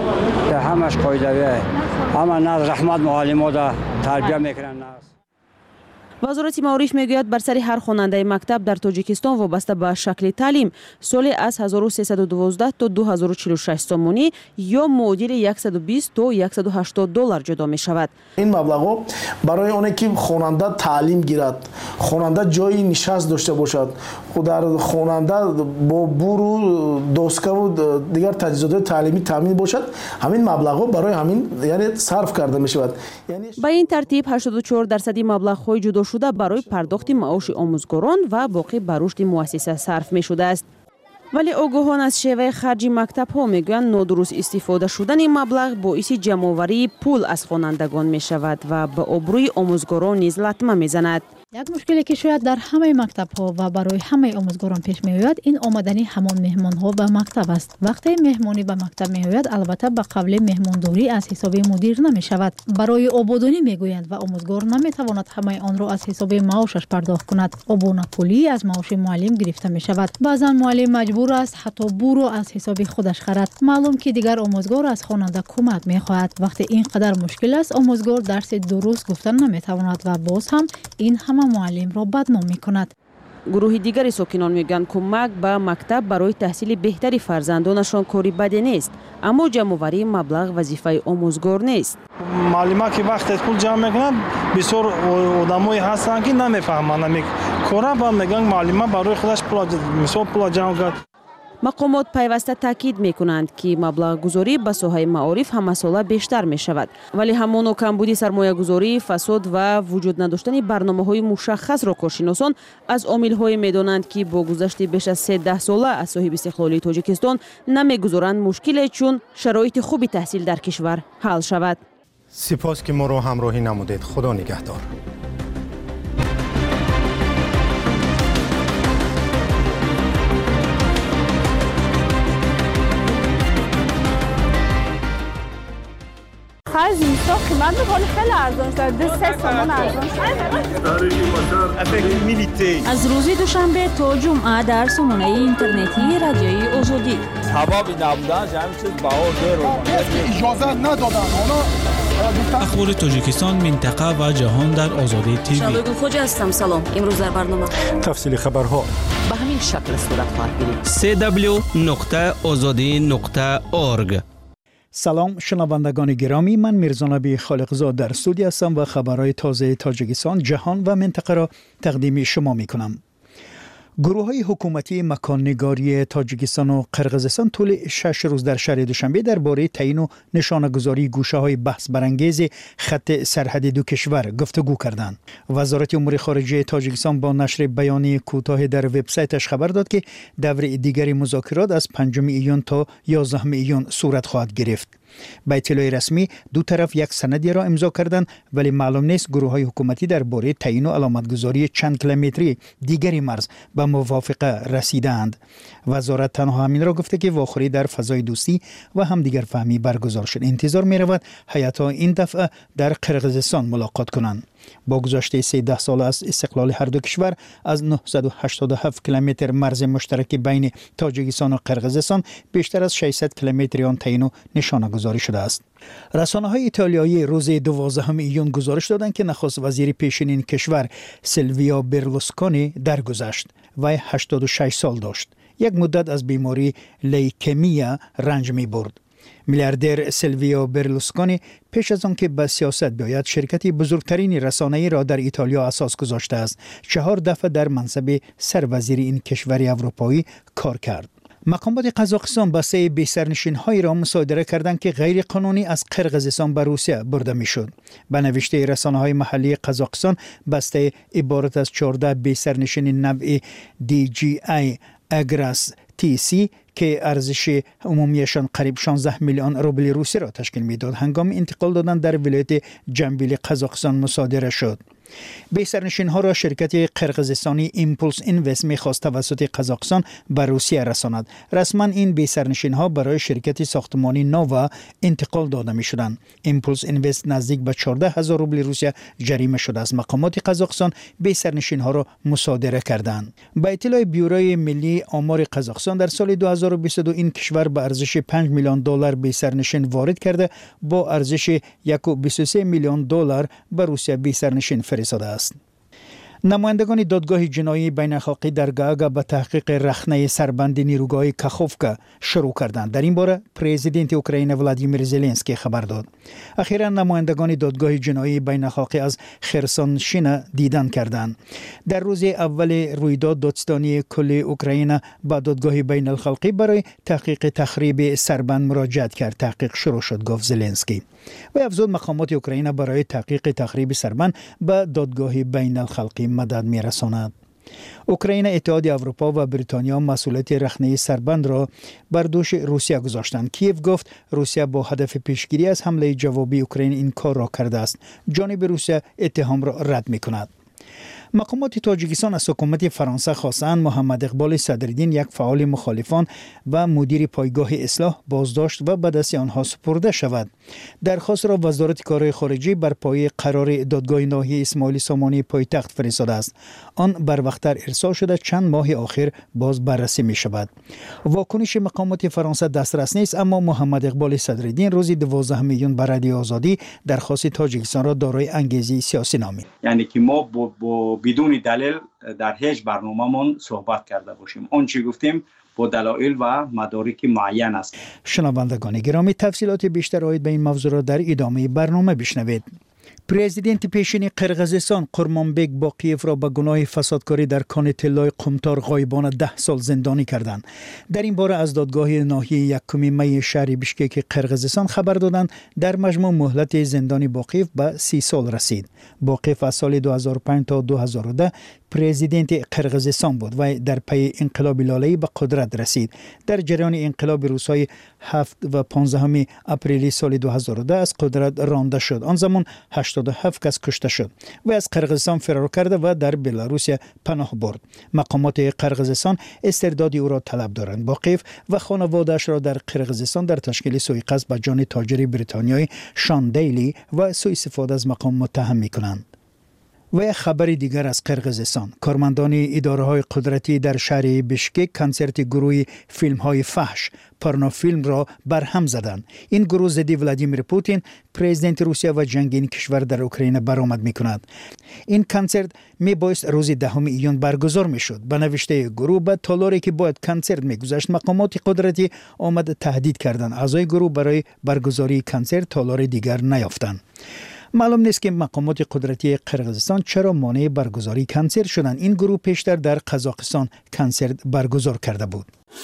همش قاعده‌ایه اما نه رحمت معلم‌ها دا تربیت میکنن. вазорати маориф мегӯяд бар сари ҳар хонандаи мактаб дар тоҷикистон вобаста ба шакли таълим соли аз 1312 то 2046 сомонӣ ё муодили 120 то 180 доллар ҷудо мешавад. ин маблағҳо барои оне ки хонанда таълим гирад, хонанда ҷои нишаст дошта бошад, дар хонанда бо буру доскаву дигар таҷҳизоти таълимӣ таъмин бошад, ҳамин маблағҳо барои ҳамин яъне сарф карда мешавад. ба ин тартиб 84% маблағҳои ҷудо шуда барои пардохти маоши омӯзгорон ва боқӣ ба рушди муассиса сарф мешудааст. вале огоҳон аз шеваи харҷи мактабҳо мегӯянд нодуруст истифода шудани маблағ боиси ҷамъоварии пул аз хонандагон мешавад ва ба обрӯи омӯзгорон низ латма мезанад. як мушкиле ки шояд дар ҳамаи мактабҳо ва барои ҳамаи омӯзгорон пеш меояд ин омадани ҳамон меҳмонҳо ба мактаб аст. вақте меҳмонӣ ба мактаб меояд албатта ба қавле меҳмондорӣ аз ҳисоби мудир намешавад. барои ободонӣ мегӯянд ва омӯзгор наметавонад ҳамаи онро аз ҳисоби маошаш пардохт кунад. обонапулӣ аз маоши муаллим гирифта мешавад. баъзан муаллим маҷбур аст ҳатто буро аз ҳисоби худаш харад. маълум ки дигар омӯзгор аз хонанда кӯмак мехоҳад. вақте ин қадар мушкил аст омӯзгор дарси дуруст гуфта наметавонад ва боз ҳам ин муаллимро бадном мекунад. гурӯҳи дигари сокинон мегӯянд кӯмак ба мактаб барои таҳсили беҳтари фарзандонашон кори баде нест, аммо ҷамъоварии маблағ вазифаи омӯзгор нест. маълима ки вақте пул ҷамъ мекунад бисёр одамое ҳастанд ки намефаҳманд кора ба мегӯянд маълима барои худаш мисол пула ҷамъ кард. мақомот пайваста таъкид мекунанд ки маблағгузорӣ ба соҳаи маориф ҳамасола бештар мешавад, вале ҳамоно камбуди сармоягузорӣ, фасод ва вуҷуд надоштани барномаҳои мушаххасро коршиносон аз омилҳое медонанд ки бо гузашти беш аз 13 сола аз соҳиби истиқлолии тоҷикистон намегузоранд мушкиле чун шароити хуби таҳсил дар кишвар ҳал шавад. сипос ки моро ҳамроҳӣ намудед. худо нигаҳдор. خرج اینستا قیمت ولی خیلی ارزان شد. 2-3 تومان ارزان شد. از روز دوشنبه تا جمعه در سامانه اینترنتی رادیوی آزادی. ثوابی نبودن همین چیز بها زیر اجازه ندادن. اخبار تاجیکستان، منطقه و جهان در آزادی تیوی. شالوی خوجا هستم. سلام. امروز در برنامه تفصیل خبرها به همین شکل صورت خواهد گرفت. www.azadi.org سلام شنوندگان گرامی، من میرزانبی خالقزاد در استودیو هستم و خبرهای تازه تاجیکستان، جهان و منطقه را تقدیم شما می کنم. گروه‌های حکومتی مکان‌نگاری تاجیکستان و قرقیزستان طول 6 روز در شهر دوشنبه درباره تعیین و نشانه‌گذاری گوشه‌های بحث برانگیز خط سرحد دو کشور گفتگو کردند. وزارت امور خارجه تاجیکستان با نشر بیانیه کوتاه در وبسایتش خبر داد که دوره دیگری مذاکرات از 5 ایون تا 11 ایون صورت خواهد گرفت. به اطلاع رسمی دو طرف یک سندی را امضا کردند، ولی معلوم نیست گروه‌های حکومتی درباره تعیین و علامتگذاری چند کیلومتری دیگری مرز به موافقه رسیدند. وزارت تنها همین را گفته که واخوری در فضای دوستی و همدیگر فهمی برگزار شد. انتظار می رود هیئت‌ها این دفعه در قرقیزستان ملاقات کنند. با گذشته 13 سال از استقلال هر دو کشور، از 987 کیلومتر مرز مشترک بین تاجیکستان و قرقیزستان بیشتر از 600 کیلومتر آن تعیین و نشانه‌گذاری شده است. رسانه‌های ایتالیایی روز 12 ایون گزارش دادند که نخست وزیر پیشین کشور سیلویو برلوسکونی درگذشت. وی 86 سال داشت. یک مدت از بیماری لیکمیا رنج می‌برد. میلیاردر سیلویو برلوسکونی پیش از آن که به سیاست بیاید شرکتی بزرگترین رسانه‌ای را در ایتالیا اساس گذاشته است. 4 دفعه در منصب سروزیر این کشور اروپایی کار کرد. مقامات قزاقستان بسته بی‌سرنشین‌هایی را مصادره کردند که غیر قانونی از قرقیزستان به روسیه برده می‌شد. به نوشته رسانه‌های محلی قزاقستان، بسته عبارت از 14 بی‌سرنشین نوع DGI اگراس TC که ارزش عمومیشان قریب 16 میلیون روبل روسی را تشکیل می‌داد، هنگام انتقال دادن در ولایت جنوبی قزاقستان مصادره شد. بی‌سرنشین‌ها را شرکت قرقیزستانی ایمپولس اینوست می‌خواست توسط قزاقستان به روسیه رساند. رسما این بی‌سرنشین‌ها برای شرکت ساختمانی نووا انتقال داده می‌شدند. ایمپولس اینوست نزدیک به 14,000 روبل روسیه جریمه شده است. مقامات قزاقستان بی‌سرنشین‌ها را مصادره کردند. به اطلاع بیوروی ملی آمار قزاقستان، در سال 2022 این کشور به ارزش 5 میلیون دلار بی‌سرنشین وارد کرده، با ارزش 1.23 میلیون دلار به روسیه بی‌سرنشین فرستاده است. نمایندگان دادگاه جنایی بین‌المللی در گاگا به تحقیق رخنه سربند نیروگاه کاخوفکا شروع کردند. در این باره پرزیدنت اوکراین ولادیمیر زلنسکی خبر داد. اخیراً نمایندگان دادگاه جنایی بین‌المللی از خرسونشین دیدن کردند. در روز اول رویداد، دادستانی کل اوکراین به دادگاه بین‌المللی برای تحقیق تخریب سربند مراجعت کرد. تحقیق شروع شد، گفت زلنسکی. و افزود مقامات اوکراین برای تحقیق تخریب سربند به دادگاه بین‌المللی مدد می‌رساند. اوکراین، اتحاد اروپا و بریتانیا مسئولیت رخنه سربند را بر دوش روسیه گذاشتند. کیف گفت روسیه با هدف پیشگیری از حمله جوابی اوکراین این کار را کرده است. جانب روسیه اتهام را رد می‌کند. مقامات تاجیکستان از حکومت فرانسه خواستند محمد اقبال صدرالدین، یک فعال مخالفان و مدیر پایگاه اصلاح، بازداشت و به دست آنها سپرده شود. درخواست را وزارت کارهای خارجه بر پایه قرار دادگاه ناحیه اسماعیل سامانی پایتخت فرستاده است. آن بر وقت‌تر ارسال شده، چند ماه آخر باز بررسی می شود. واکنش مقامات فرانسه دسترس نیست، اما محمد اقبال صدرالدین روز 12 میلیون برای آزادی درخواست تاجیکستان را دارای انگیزه سیاسی نامید. یعنی که ما بدون دلیل در هیچ برنامه‌مون صحبت کرده باشیم. آن چی گفتیم با دلایل و مدارک معین است. شنوندگان گرامی، تفصیلات بیشتر آید به این موضوع را در ادامه برنامه بشنوید. پرزیدنت پیشین قرقیزستان قرمانبک باقیف را به گناه فسادکاری در کان طلای قمتار غایبانه 10 سال زندانی کردند. در این باره از دادگاه ناحیه 1 می شهر بشکک قرقیزستان خبر دادند در مجموع مهلت زندانی باقیف به 30 سال رسید. باقیف از سال 2005 تا 2010 پرزیدنت قرقیزستان بود و در پی انقلاب لاله‌ای به قدرت رسید. در جریان انقلاب روس‌های 7 و 15 اپریل سال 2010 از قدرت رانده شد. آن زمان 87 کس کشته شد و از قرقیزستان فرار کرده و در بلاروس پناه برد. مقامات قرقیزستان استرداد او را طلب دارند. باقیف و خانواده‌اش را در قرقیزستان در تشکیل سوءقصد به جان تاجر بریتانیایی شان دیلی و سوء استفاده از مقام متهم می‌کنند. و یک خبر دیگر از قرقیزستان. کارمندان اداره‌های قدرتی در شهر بشکک کنسرت گروه فیلم‌های فحش پورنوفیلم را برهم زدند. این گروه ضد ولادیمیر پوتین پرزیدنت روسیه و جنگ این کشور در اوکراین برآمد می‌کند. این کنسرت میبایست روز 10 ایون برگزار میشد. به نوشته گروه به تالاری که باید کنسرت میگذشت مقامات قدرتی آمد تهدید کردند. اعضای گروه برای برگزاری کنسرت تالار دیگر نیافتند. معلوم نیست که مقامات قدرتی قرقیزستان چرا مانع برگزاری کنسرت شدند. این گروه پیشتر در قزاقستان کنسرت برگزار کرده بود.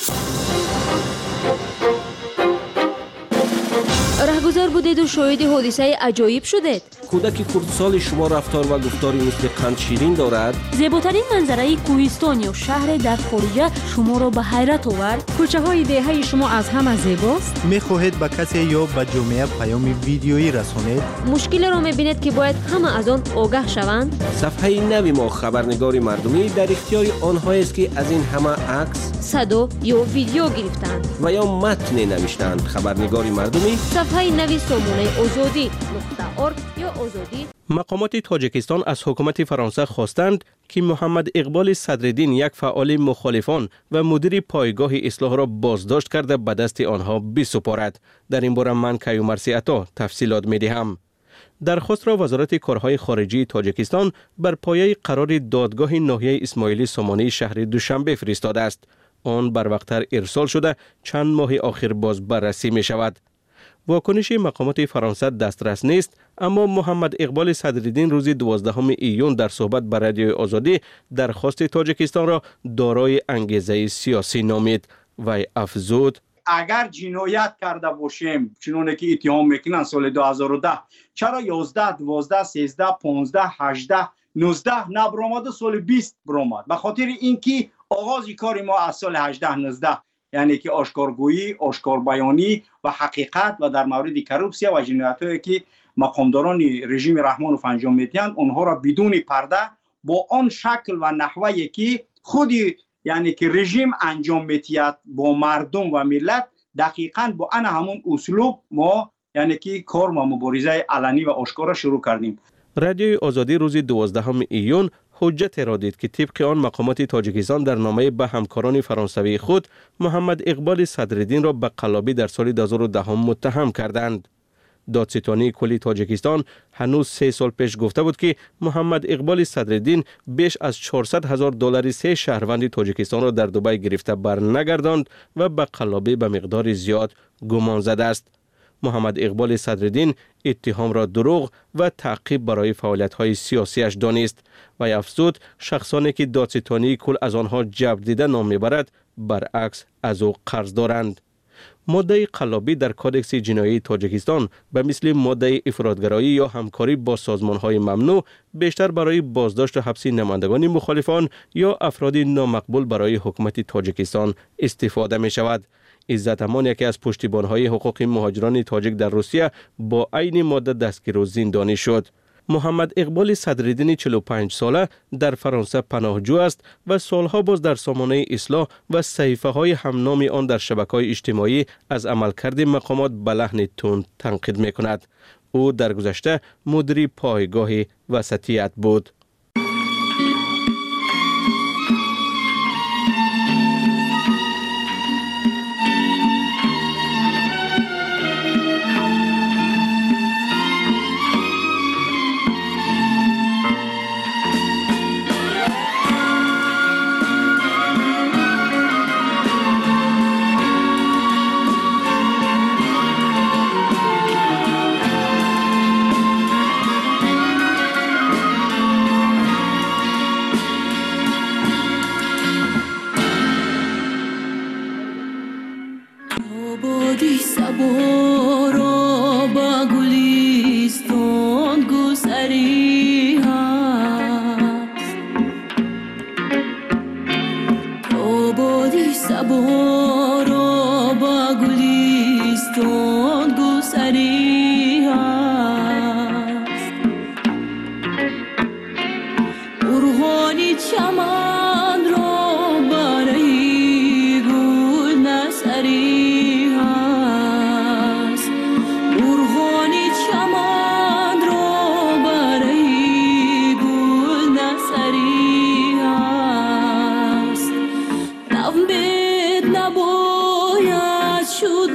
رهگذر بودید و شاهد حادثه عجایب شدید. کودک کردسال شما رفتار و گفتاری مثل قند شیرین دارد. زیباترین منظره کوهستان یا شهر در خارجه شما را به حیرت آورد. کوچه های دهه شما از همه زیباست. میخواهید به کسی یا به جامعه پیام ویدیویی رسانید؟ مشکل را میبینید که باید همه از آن آگاه شوند. صفحه نوی ما خبرنگار مردمی در اختیار آنها است که از این همه عکس، صدا یا ویدیو گرفتند و یا متن نوشتند. خبرنگار مردمی صفحه نوی سامانه آزادی .org یا آزادی. مقامات تاجیکستان از حکومت فرانسه خواستند که محمد اقبال صدرالدین، یک فعال مخالفان و مدیر پایگاه اصلاح را بازداشت کرده به دست آنها بسپارد. در این باره من کیومرثی عطا تفصیلات می‌دهم. درخواست را وزارت کارهای خارجی تاجیکستان بر پایه قرار دادگاه ناحیه اسماعیلی سامانی شهر دوشنبه فرستاده است. آن بر وقت‌تر ارسال شده چند ماه آخر باز بررسی می شود. واکنش مقامات فرانسه دسترس نیست، اما محمد اقبال صدرالدین روز 12 ایون در صحبت با رادیوی آزادی درخواست تاجیکستان را دارای انگیزه سیاسی نامید و افزود: اگر جنایت کرده باشیم چنانه که اتهام میکنن سال 2010 چرا 11 12 13 15 18 19 نبرآمد، سال 20 برآمد؟ به خاطر اینکه آغاز کار ما از سال 18 19 یعنی که آشکارگویی، آشکار بیانی و حقیقت و در مورد کروپسیا و جنایت‌هایی که مقامداران رژیم رحمانوف انجام میدهند اونها را بدون پرده با آن شکل و نحوهی که خودی یعنی که رژیم انجام میدهد با مردم و ملت، دقیقاً با آن همون اسلوب ما یعنی که کار و مبارزه علنی و آشکار شروع کردیم. رادیوی آزادی روز 12 ایون حجت را دید که طبق آن مقامات تاجیکستان در نامه به همکاران فرانسوی خود محمد اقبال صدرالدین را به قلابی در سال 2010 متهم کردند. دادستانی کلی تاجیکستان هنوز 3 سال پیش گفته بود که محمد اقبال صدرالدین بیش از $400,000 3 شهروند تاجیکستان را در دبی گرفته برنگرداند و به قلابی به مقدار زیاد گمان زده است. محمد اقبال صدرالدین اتهام را دروغ و تعقیب برای فعالیت‌های سیاسیش دانست و افزود شخصانی که دادستانی کل از آنها جبر دیده نام میبرد برعکس از او قرض دارند. ماده قلابی در کادکس جنایی تاجیکستان به مثل ماده افراطگرایی یا همکاری با سازمان‌های ممنوع بیشتر برای بازداشت و حبس نمایندگان مخالفان یا افراد نامقبول برای حکومت تاجیکستان استفاده می شود. عزت امان، یکی از پشتیبان‌های حقوق مهاجران تاجیک در روسیه، با عین ماده دستگیر و زندانی شد. محمد اقبال صدرالدین 45 ساله در فرانسه پناهجو است و سالها باز در سامانه اصلاح و صحیفه‌های همنام آن در شبکه‌های اجتماعی از عملکرد مقامات به لحن تند تنقید می‌کند. او در گذشته مدیر پایگاه وسطیت بود.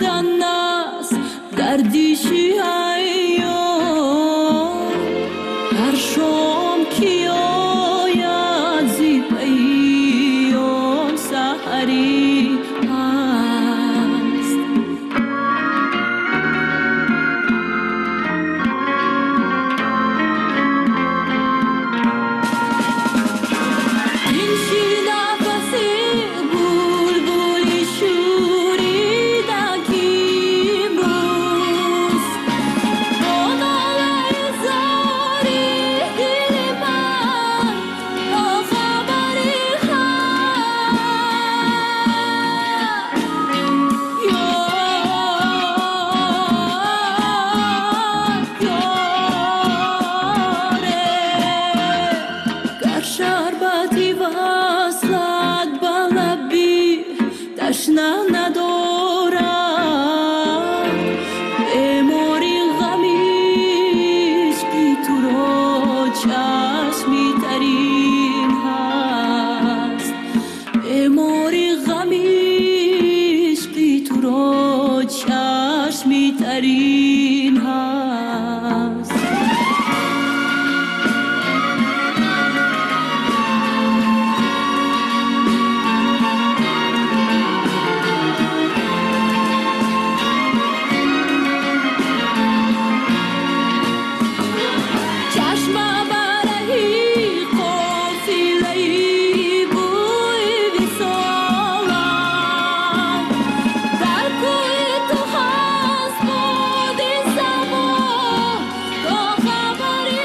روشن است گردشی ایام هر شام کی آید زی پیام سحری هست این شی نفسی بلبلی شوریدکی امروز با ناله زاری دل من باخبری گر شربتی وصلت به لبی تشنه ندارد بیماری غمیش بی تو را چشمی ترین هست بیماری غمیش بی تو را چشمی ترین هست چشم برهی قافله‌ای بوی وصالم در کوی تو هست باد زمان تا خبری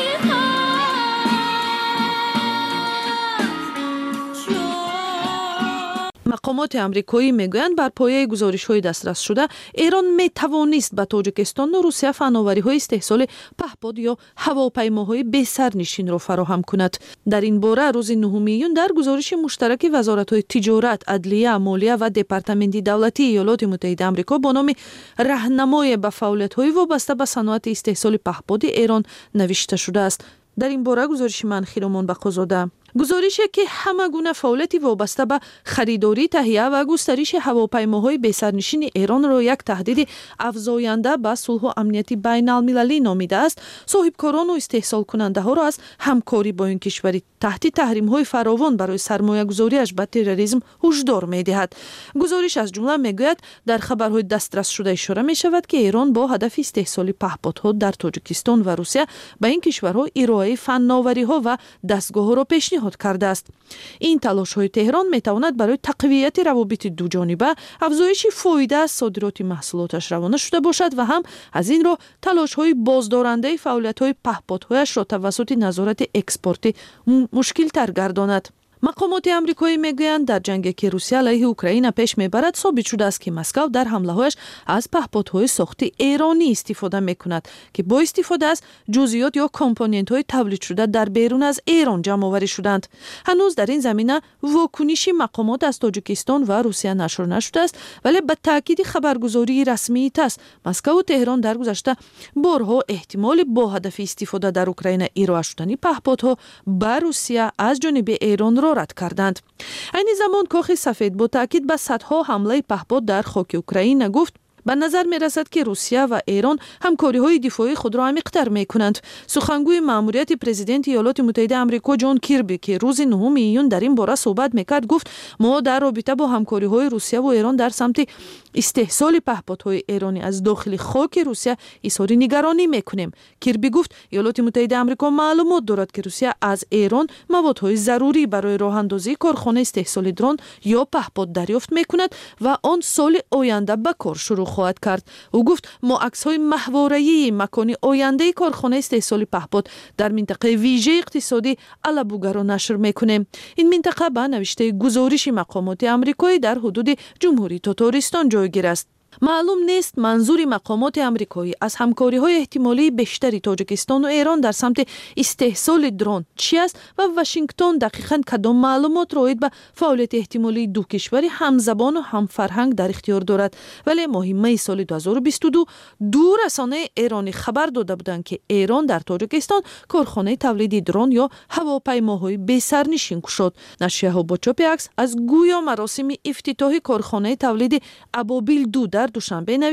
مقامات آمریکایی میگویند بر پایه گزارش‌های دسترس شده ایران میتوانست به تاجیکستان و روسیه فناوری‌های استحصال پهپاد یا هواپیماهای بی سرنشین را فراهم کند. در این باره روز 9 میلیون در گزارش مشترک وزارت‌های تجارت، عدلیه، مالیه و دپارتمنت دولتی ایالات متحده آمریکا با نام راهنمای به فعالیت‌های وابسته به صنعت استحصال پهپاد ایران نوشته شده است. در این باره گزارش منخی رمان بقازاده گزارشی که همه گونه فعالیتی وابسته به خریداری، تهیه و گسترش هواپیماهای بی‌سرنشین ایران را یک تهدید افزاینده به صلح و امنیت بین المللی نامیده است. صاحبکاران و استحصال کننده ها را از همکاری با این کشوری تحت تحریم های فراوان برای سرمایه گذاریش به تروریسم هشدار می دهد. گزارش از جمله می گوید در خبرهای دسترس شده اشاره می شود که ایران با هدف استحصال پهپادها در تاجیکستان و روسیه به این کشورها ارائه فناوری ها و دستگاه ها را پیشنهاد کرده است. این تلاش های تهران می تواند برای تقویت روابط دو جانبه، افزایش فایده از صادرات محصولاتش روانه شده باشد و هم از این را تلاش های بازدارنده فعالیت های پهپادهایش را توسط نظارت اکسپورتی مشکل تر گرداند. مقامات آمریکایی میگویند در جنگی که روسیه علیه اوکراین پیش میبرد ثابت شده است که مسکو در حمله‌هایش از پهپادهای ساخته ایرانی استفاده میکند که با استفاده از جزئیات یا کامپوننت‌های تولید شده در بیرون از ایران جمع آوری شدند. هنوز در این زمینه واکنش مقامات از تاجیکستان و روسیه نشر نشده است، ولی به تاکید خبرگزاری رسمی تاس مسکو و تهران در گذشته بارها احتمال با هدف استفاده در اوکراین ارائه شدن پهپادها به روسیه از جانب ایران را رد کردند. این زمان کاخ سفید با تاکید به صدها حمله پهپاد در خاک اوکراین گفت به نظر می رسد که روسیه و ایران همکاری های دفاعی خود را عمیق‌تر می کنند. سخنگوی مأموریت پرزیدنت ایالات متحده آمریکا جان کیربی که روز 9 میلیون در این باره صحبت میکرد گفت ما در رابطه با همکاری های روسیه و ایران در سمت استحصال پهپادهای ایرانی از داخل خاک روسیه اظهار نگرانی میکنیم. کیربی گفت ایالات متحده آمریکا معلومات دارد که روسیه از ایران موادهای ضروری برای راه اندازی کارخانه استحصال درون یا پهپاد دریافت میکند و آن سال آینده به کار شروع خواهد کرد. او گفت ما عکس‌های ماهواره‌ای مکانی آینده کارخانه استحصال پهپاد در منطقه ویژه اقتصادی الابوگا را نشر میکنیم. این منطقه به نوشته گزارش مقامات آمریکایی در حدود جمهوری تاتارستان جایگیر است. معلوم نیست منظور مقامات آمریکایی از همکاری‌های احتمالی بیشتری تاجیکستان و ایران در سمت استحصال درون چی است و واشنگتن دقیقاً کدام معلومات راید به فعالیت احتمالی دو کشوری همزبان و هم فرهنگ در اختیار دارد. ولی ماه می سال 2022 دو رسانه ایرانی خبر داده بودند که ایران در تاجیکستان کارخانه تولید درون یا هواپیماهای بی سرنشین گشود. نشریه ها با چاپ عکس از گویا مراسم افتتاح کارخانه تولید ابابیل 2 در دوشنبه